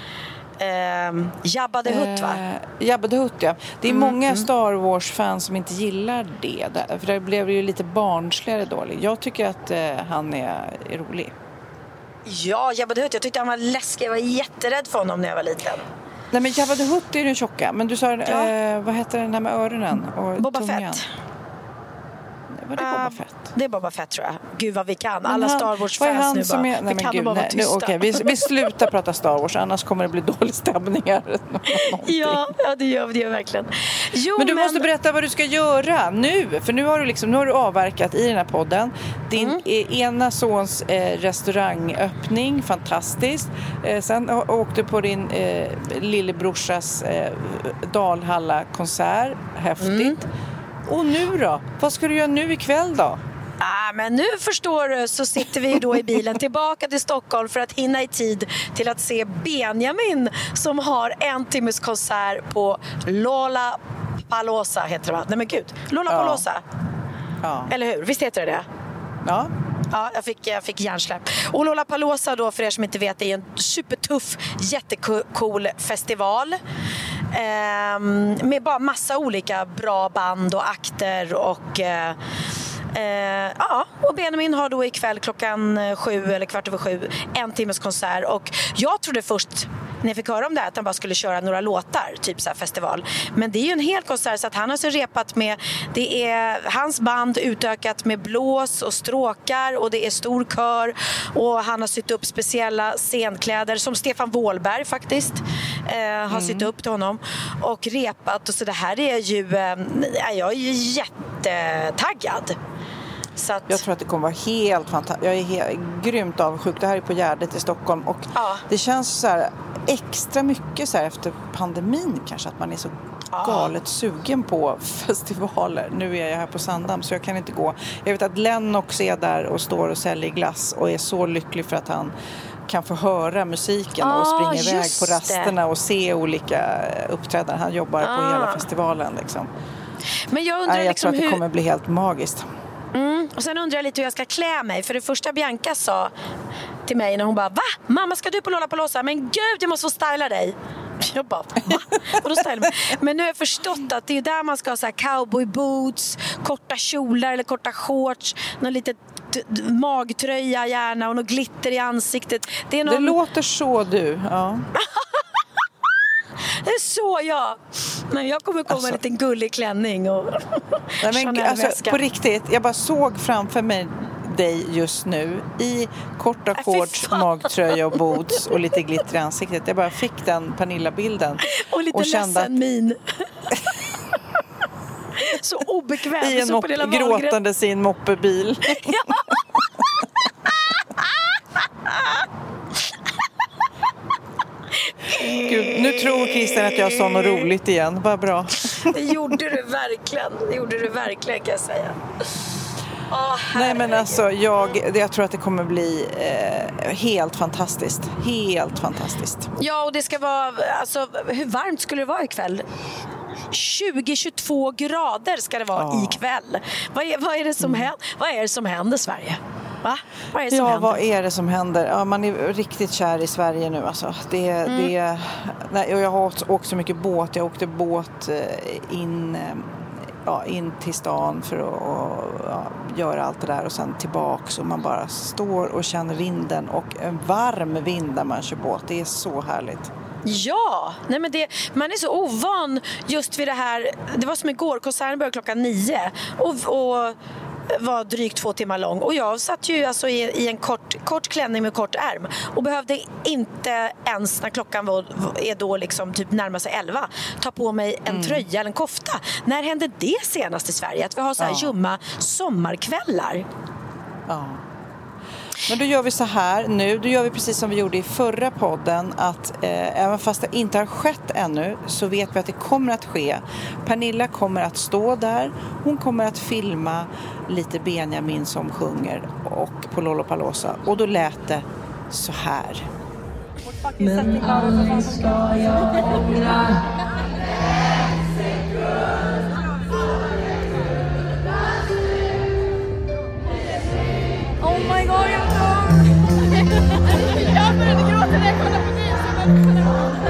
Eh, Jabba the Hutt, va? Eh, Jabba the Hutt, ja. Det är mm, många mm. Star Wars-fans som inte gillar det. För det blev ju lite barnsligare dåligt. Jag tycker att eh, han är, är rolig. Ja, Jabba the Hutt. Jag tyckte han var läskig. Jag var jätterädd för honom när jag var liten. Nej, men Jabba the Hutt är den tjocka. Men du sa, ja. eh, vad heter den här med öronen och Boba tungan? Fett. Var det Boba Fett? Uh, det är Boba Fett, tror jag. Gud vad vi kan. Alla han, Star Wars-fans nu bara. Är, nej, vi kan gud, bara vara tysta. Okay, vi, vi slutar prata Star Wars, annars kommer det bli dålig stämning här. ja, ja, det gör vi, det gör verkligen. Jo, men du men... måste berätta vad du ska göra nu. För nu har du, liksom, nu har du avverkat i den här podden. Din mm. ena sons eh, restaurangöppning, fantastiskt. Eh, sen åkte du på din eh, lillebrorsas eh, Dalhalla-konsert. Häftigt. Mm. Och nu då? Vad ska du göra nu ikväll då? Ah, men nu förstår du, så sitter vi då i bilen tillbaka till Stockholm för att hinna i tid till att se Benjamin som har en timmes konsert på Lollapalooza heter det, va? Nej men gud, Lollapalooza. Ja. Ja. Eller hur? Visst heter det det? Ja. Ja, jag fick, jag fick hjärnsläpp. Och Lollapalooza då, för er som inte vet, är en supertuff, jättecool festival. Ehm, med bara massa olika bra band och akter och... Eh, eh, ja, och Benjamin har då ikväll klockan sju eller kvart över sju en timmes konsert. Och jag trodde först när jag fick höra om det här, att han bara skulle köra några låtar, typ så här festival. Men det är ju en hel konsert, så att han har så repat med, det är hans band utökat med blås och stråkar och det är stor kör och han har sytt upp speciella scenkläder som Stefan Wåhlberg faktiskt eh, har mm. sytt upp till honom och repat, och så det här är ju eh, jag är ju jättetaggad. Så att... Jag tror att det kommer vara helt fantastiskt. Jag är helt, grymt avundsjuk. Det här är på Gärdet i Stockholm. Och ja. det känns så här extra mycket så här efter pandemin kanske. Att man är så ja. galet sugen på festivaler. Nu är jag här på Sandhamn så jag kan inte gå. Jag vet att Lennox är där och står och säljer glass. Och är så lycklig för att han kan få höra musiken ah, och springa iväg på rasterna det. och se olika uppträdanden. Han jobbar ah. på hela festivalen liksom. Men jag undrar Nej, jag liksom tror att det hur... kommer bli helt magiskt. Mm. Och sen undrar jag lite hur jag ska klä mig. För det första Bianca sa till mig när hon bara, va? Mamma, ska du på Lollapalooza? Men gud, jag måste få styla dig. Jag bara, va? Och då stylar mig. Men nu har jag förstått att det är där man ska ha så här cowboy boots, korta kjolar eller korta shorts, någon liten magtröja gärna och något glitter i ansiktet. Det, är någon... det låter så du, ja. Det är så jag. Men jag kommer komma alltså, en liten gullig klänning och nej, men, alltså, på riktigt, jag bara såg framför mig dig just nu i korta shorts, magtröja och boots och lite glitter i ansiktet. Jag bara fick den Pernilla-bilden. Och lite och ledsen att... min. Så obekväm. I en så mop- gråtandes i en moppebil. Ja. Gud, nu tror Christian att jag sa något roligt igen. Vad bra. Det gjorde du verkligen. Det gjorde du verkligen, kan jag säga. Oh, nej men alltså jag, jag tror att det kommer bli eh, helt fantastiskt. Helt fantastiskt. Ja, och det ska vara, alltså hur varmt skulle det vara ikväll? tjugo till tjugotvå grader ska det vara oh. ikväll. Vad är, vad är det som mm. händer? Vad är det som händer Sverige? Va? Vad är det som ja, händer? vad är det som händer? Ja, man är riktigt kär i Sverige nu alltså. Det, mm. det, nej, och jag har åkt så mycket båt. Jag åkte båt in, ja, in till stan för att och, ja, göra allt det där och sen tillbaks och man bara står och känner vinden och en varm vind när man kör båt. Det är så härligt. Ja, nej men det, man är så ovan just vid det här. Det var som igår, konserten började klockan nio och, och var drygt två timmar lång. Och jag satt ju alltså i, i en kort, kort klänning med kort ärm och behövde inte ens när klockan var, är då liksom typ närmar sig elva ta på mig en mm. tröja eller en kofta. När hände det senast i Sverige? Att vi har så här ja. ljumma sommarkvällar. Ja. Men då gör vi så här nu, då gör vi precis som vi gjorde i förra podden att eh, även fast det inte har skett ännu så vet vi att det kommer att ske. Pernilla kommer att stå där, hon kommer att filma lite Benjamin som sjunger och på Lollapalooza och då lät det så här. Men aldrig ska jag ångra. Oh my god, jag dör! Jag började gråta när jag kollade på dig.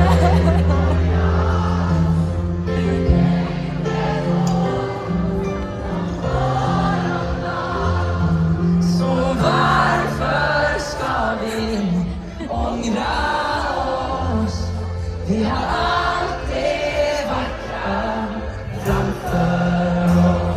Så varför ska vi ångra oss? Vi har allt det vackra framför oss.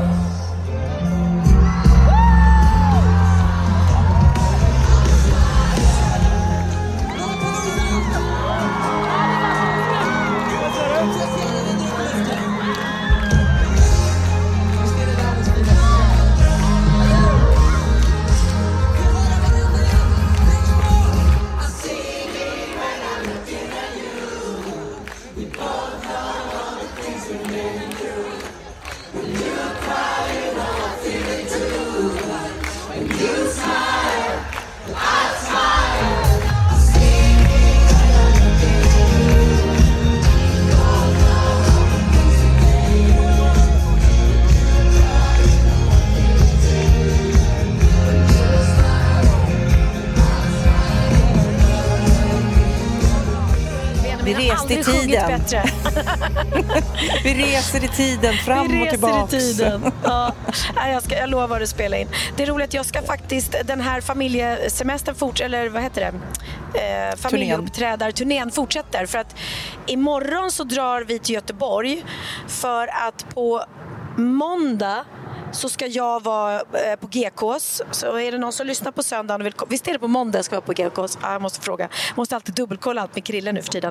rest i tiden. Bättre. Vi reser i tiden, fram Vi och tillbaka. reser i tiden. Ja. Jag, ska, jag lovar att spela in. Det är roligt, jag ska faktiskt, den här familjesemestern fortsätter, eller vad heter det? Eh, familjeuppträdarturnén fortsätter. För att imorgon så drar vi till Göteborg för att på måndag så ska jag vara på G K:s. Så är det någon som lyssnar på söndagen och vill, visst är det på måndag jag ska vara på G K:s? Ah, jag måste fråga. Jag måste alltid dubbelkolla allt med Krille nu för tiden.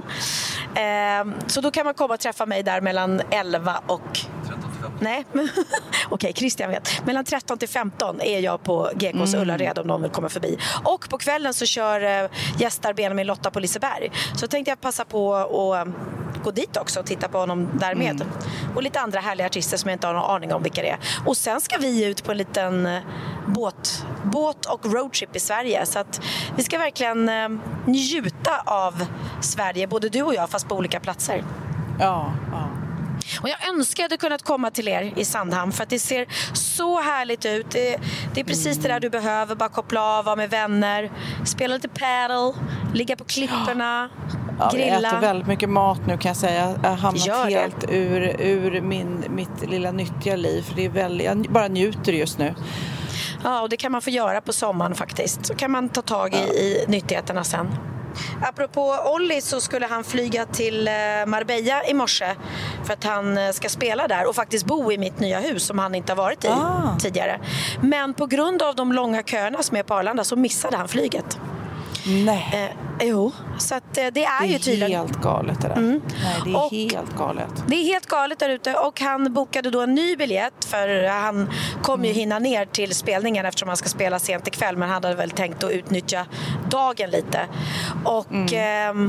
Eh, så då kan man komma och träffa mig där mellan elva och... Nej, okej, okay, Christian vet. Mellan tretton till femton är jag på G K:s mm. Ullared om någon vill komma förbi. Och på kvällen så kör äh, gästar Benjamin Lotta på Liseberg. Så tänkte jag passa på att äh, gå dit också och titta på honom därmed. Mm. Och lite andra härliga artister som jag inte har någon aning om vilka det är. Och sen ska vi ut på en liten äh, båt, båt och roadtrip i Sverige. Så att vi ska verkligen äh, njuta av Sverige, både du och jag, fast på olika platser. Ja, ja. Och jag önskar att jag kunnat komma till er i Sandhamn, för att det ser så härligt ut. Det, det är precis mm. det där du behöver. Bara koppla av, vara med vänner, spela lite paddle, ligga på klipporna, ja, grilla. Jag äter väldigt mycket mat nu, kan jag säga. Jag har hamnat helt ur, ur min, mitt lilla nyttiga liv. För det är väldigt, jag bara njuter just nu. Ja, och det kan man få göra på sommaren faktiskt. Så kan man ta tag i, ja. i nyttigheterna sen. Apropå Olli så skulle han flyga till Marbella i morse för att han ska spela där och faktiskt bo i mitt nya hus som han inte har varit i ah. tidigare. Men på grund av de långa köerna som är på Arlanda så missade han flyget. Nej. Eh, jo, så att det är, det är ju tydligen... Det är helt galet det där. Mm. Nej, det är och helt galet. Det är helt galet där ute och han bokade då en ny biljett för han kommer mm. ju hinna ner till spelningen eftersom han ska spela sent ikväll, men han hade väl tänkt att utnyttja dagen lite. Och... Mm.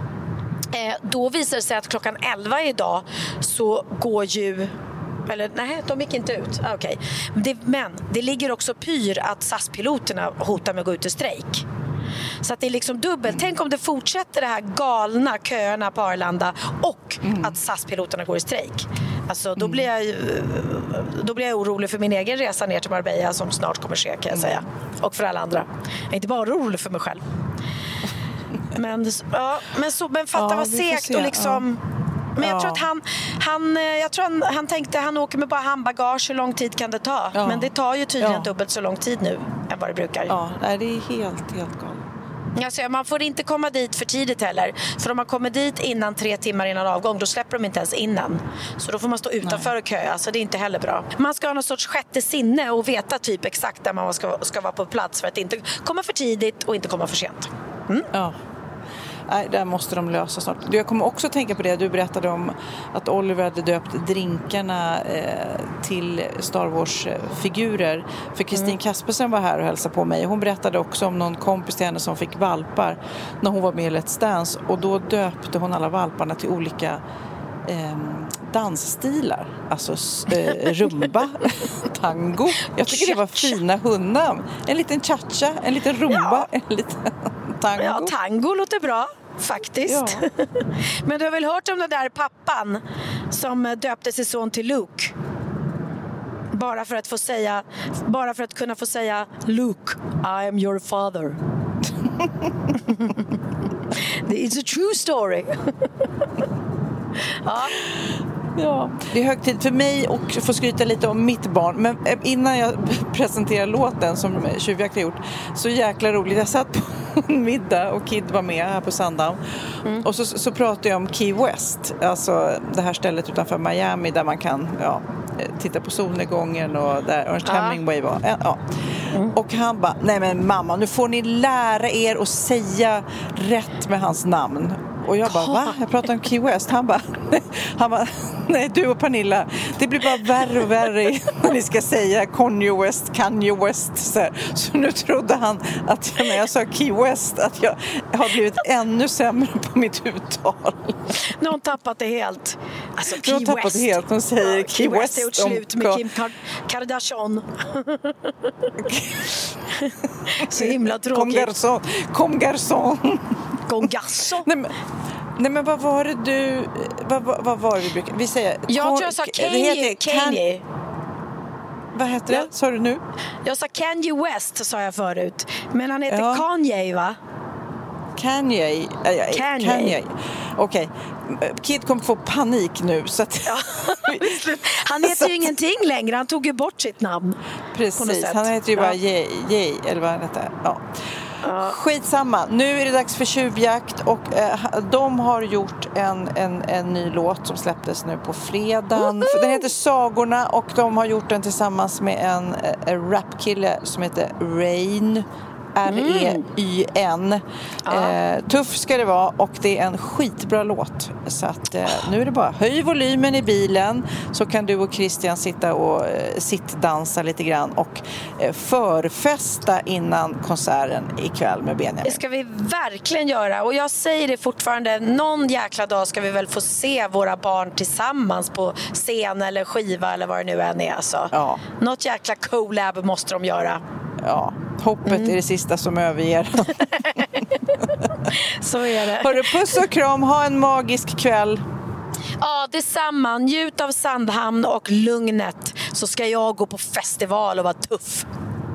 Eh, då visar det sig att klockan elva idag så går ju... Eller nej, de gick inte ut. Ah, okay. det, men det ligger också pyr att S A S-piloterna hotar med att gå ut i strejk. Så att det är liksom dubbelt. Tänk om det fortsätter det här galna köerna på Arlanda och mm. att S A S-piloterna går i strejk. Alltså då, mm. blir jag, då blir jag orolig för min egen resa ner till Marbella som snart kommer ske, kan jag säga. Och för alla andra. Jag är inte bara orolig för mig själv. Men, ja, men, så, men fatta ja, vad segt och liksom... Ja. Men jag tror att han, han, jag tror han, han tänkte han åker med bara handbagage, hur lång tid kan det ta? Ja. Men det tar ju tydligen ja. dubbelt så lång tid nu än vad det brukar. Ja, nej, det är helt, helt galet. Alltså, man får inte komma dit för tidigt heller. För om man kommer dit innan tre timmar innan avgång, då släpper de inte ens innan. Så då får man stå utanför nej. och köa. Alltså det är inte heller bra. Man ska ha någon sorts sjätte sinne och veta typ exakt där man ska, ska vara på plats för att inte komma för tidigt och inte komma för sent. Mm? Ja. Nej, där måste de lösa snart. Jag kommer också tänka på det. Du berättade om att Oliver hade döpt drinkarna eh, till Star Wars-figurer. För Kristin mm. Kaspersen var här och hälsade på mig. Hon berättade också om någon kompis till henne som fick valpar när hon var med i Let's Dance. Och då döpte hon alla valparna till olika eh, dansstilar. Alltså eh, rumba, tango. Jag tycker det var fina hundar. En liten cha-cha, en liten rumba, ja. en liten... Tango. Ja, tango låter bra, faktiskt. Ja. Men du har väl hört om den där pappan som döpte sin son till Luke? Bara för att få säga, bara för att kunna få säga Luke, I am your father. It's a true story. Ja. Ja, det är hög tid för mig att få skryta lite om mitt barn. Men innan jag presenterar låten som Tjuvjakt har gjort, så jäkla roligt. Jag satt på en middag och Kid var med här på Sandhamn. Mm. Och så, så pratade jag om Key West. Alltså det här stället utanför Miami där man kan ja, titta på solnedgången och där Ernest ja. Hemingway var. Ja. Mm. Och han bara, nej men mamma, nu får ni lära er att säga rätt med hans namn. Och jag bara, va? Jag pratar om Key West. Han bara, han bara, nej du och Pernilla, det blir bara värre och värre när ni ska säga Kanye West, Kanye West. Så, här. Så nu trodde han att när jag sa Key West att jag har blivit ännu sämre på mitt uttal. Nu har hon tappat det helt. Alltså Key West. tappat det helt. Hon säger ja, Key, Key West. West har gjort slut med Kim Kardashian. Så himla tråkigt. Kom garçon. Kom garçon. Kom garçon. Nej men, nej men vad var det du vad, vad, vad var det vi brukar vi säger? Jag tror jag sa Kanye. Kanye. Vad heter det? Sa du nu? Jag sa Kanye West sa jag förut. Men han heter ja. Kanye, va? Kanye. Äh, Kanye. Kanye. Okej. Okay. Kid kommer få panik nu. Så att... ja, han heter ju ingenting längre. Han tog ju bort sitt namn. Precis. Han heter ju bara Jay, Jay eller vad han heter. Ja. Uh. Skitsamma, nu är det dags för tjuvjakt och eh, de har gjort en, en, en ny låt som släpptes nu på fredagen. Uh-huh. Den heter Sagorna och de har gjort den tillsammans med en, en rapkille som heter Rain. R E Y N. Mm. Eh, tuff ska det vara och det är en skitbra låt. Så att eh, nu är det bara höj volymen i bilen så kan du och Christian sitta och eh, sittdansa lite grann och eh, förfesta innan konserten ikväll med Benjamin. Det ska vi verkligen göra och jag säger det fortfarande, någon jäkla dag ska vi väl få se våra barn tillsammans på scen eller skiva eller vad det nu än är. Alltså. Ja. Något jäkla collab måste de göra. Ja, hoppet mm. är det sista som överger. Så är det. Hörru, puss och kram, ha en magisk kväll. Ja, detsamma. Njut av Sandhamn och lugnet så ska jag gå på festival och vara tuff.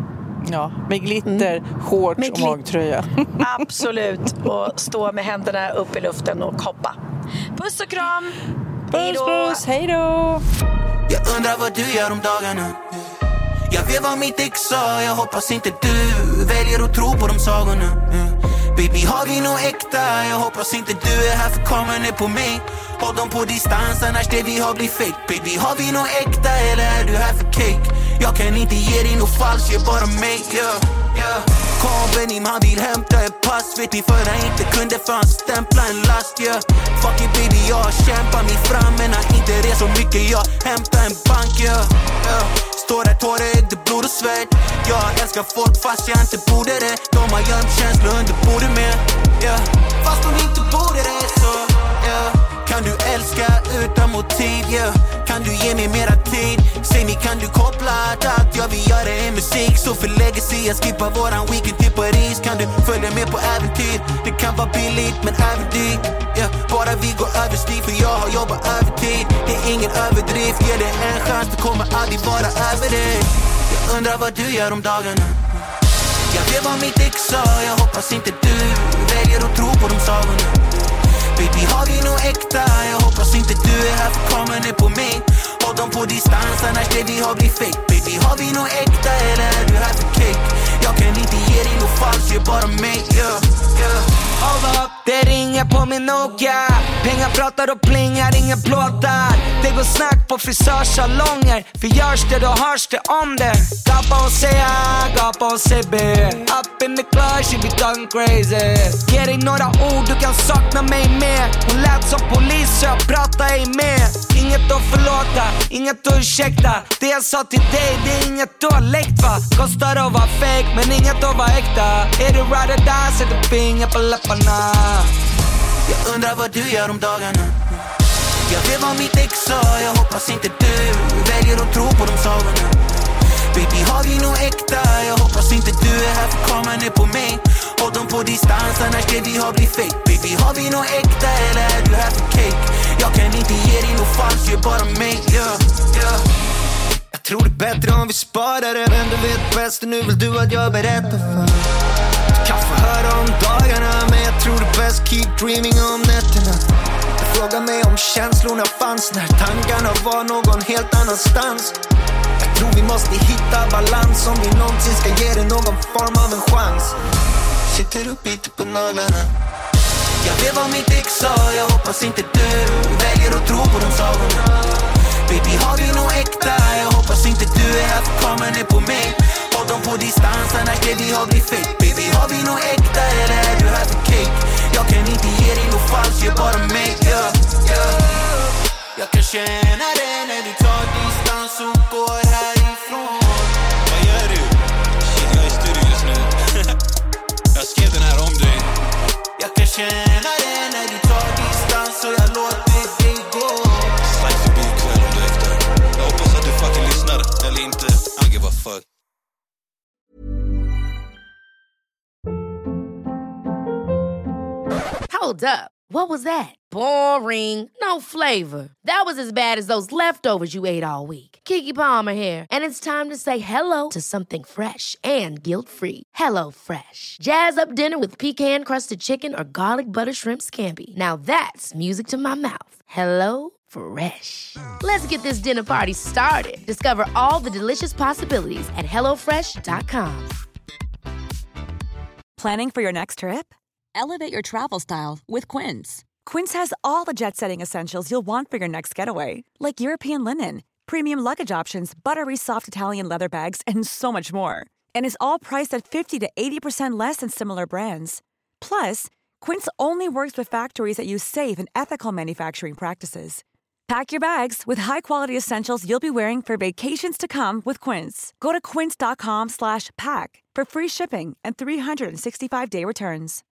Ja, med glitter, mm. shorts med och glit- magtröja. Absolut, och stå med händerna upp i luften och hoppa. Puss och kram. Puss, puss, hej då. Jag undrar vad du gör om dagarna. Jag vet vad mitt ex sa, jag hoppas inte du väljer att tro på de sagorna. mm. Baby, har vi nog äkta? Jag hoppas inte du är här för kommer ner på mig. Håll dem på distans, annars det vi har blir fake. Baby, har vi nog äkta eller är du här för cake? Jag kan inte ge dig något falskt, jag bara mig, yeah, yeah. Komben han vill hämta ett pass. Vet ni för han inte kunde för han stämpla en last, yeah. Fuck it baby, jag kämpar mig fram. Men har inte det så mycket, jag hämtar en bank, yeah, yeah. Står där tårar, det blod och svett. Jag älskar folk fast jag inte borde det. De har gömt känslor under bordet med, yeah. Fast de inte borde det så, yeah. Kan du älska utan motiv, yeah. Kan du ge mig mera tid? Säg mig, kan du koppla allt jag vill göra i musik? Så för legacy, jag skippar våran weekend till Paris. Kan du följa med på äventyr? Det kan vara billigt men även dyrt, yeah. Bara vi går överstyr för jag har jobbat övertid. Det är ingen överdrift, ge det en chans. Det kommer aldrig vara över dig. Jag undrar vad du gör om dagarna. Jag vet vad mitt ex sa, jag hoppas inte du väljer att tro på de sagorna. Baby, har vi nog äkta? Jag hoppas inte du är här för kommer ner på mig. Håll dem på distans, annars det vi har blir fake. Baby, har vi nog äkta eller är du här för cake? Jag kan inte ge dig något falskt, jag bara mig, yeah, yeah. Hold up, det ringer på min Nokia. Pengar pratar och plingar, ingen plåtar. Det går snack på frisörsalonger. För görs det då hörs det om det. Gapa och säga, gapa och säga B. Up in the club, she be going crazy. Ge dig några ord, du kan sakna mig med. Hon lät som polis så jag pratar ej med. Inget att förlåta, inget att ursäkta. Det jag sa till dig, det är inget du har läckt va. Kostar att vara fake, men inget att vara äkta. Är du ride or die, sätter finger på läpparna. Jag undrar vad du gör om dagarna. Jag vet vad mitt ex sa, jag hoppas inte du väljer att tro på de sagorna. Baby, har vi nog äkta? Jag hoppas inte du är här för kommer ner på mig. Håll dem på distans, annars det vi har blir fake. Baby, har vi nog äkta eller är du här för cake? Jag kan inte ge dig något falskt, jag bara mig, yeah, yeah. Jag tror det är bättre om vi sparar det. Men du vet bäst och nu vill du att jag berättar för. Du kan få höra om dagarna, men jag tror det är bäst keep dreaming om nätterna. Jag frågar mig om känslorna fanns när tankarna var någon helt annanstans. Jag tror vi måste hitta balans om vi någonsin ska ge det någon form av en chans. Sitter upp lite på naglarna. Jag vet vad mitt ex sa, jag hoppas inte du väljer att tro på de sagorna. Baby, har vi nog äkta? Jag hoppas inte du är här för kommer ner på mig. Håll dem på distans, annars det vi har blir fake. Baby, har vi nog äkta eller är du här för cake? Jag kan inte ge dig något falskt, jag bara mig, yeah, yeah. Jag kan känna det när du tar distans och går härifrån. Vad gör du? Shit, jag är i studion just nu. Jag skrev den här om dig. Jag kan känna det när du tar distans och jag låter dig gå. Slags förbi ikväll om du är efter. Jag hoppas att du fucking lyssnar, eller inte. I give a fuck. Hold up. What was that? Boring. No flavor. That was as bad as those leftovers you ate all week. Keke Palmer here, and it's time to say hello to something fresh and guilt-free. Hello Fresh. Jazz up dinner with pecan-crusted chicken or garlic butter shrimp scampi. Now that's music to my mouth. Hello Fresh. Let's get this dinner party started. Discover all the delicious possibilities at hello fresh dot com. Planning for your next trip? Elevate your travel style with Quince. Quince has all the jet-setting essentials you'll want for your next getaway, like European linen, premium luggage options, buttery soft Italian leather bags, and so much more. And is all priced at fifty to eighty percent less than similar brands. Plus, Quince only works with factories that use safe and ethical manufacturing practices. Pack your bags with high-quality essentials you'll be wearing for vacations to come with Quince. Go to quince dot com slash pack for free shipping and three sixty-five day returns.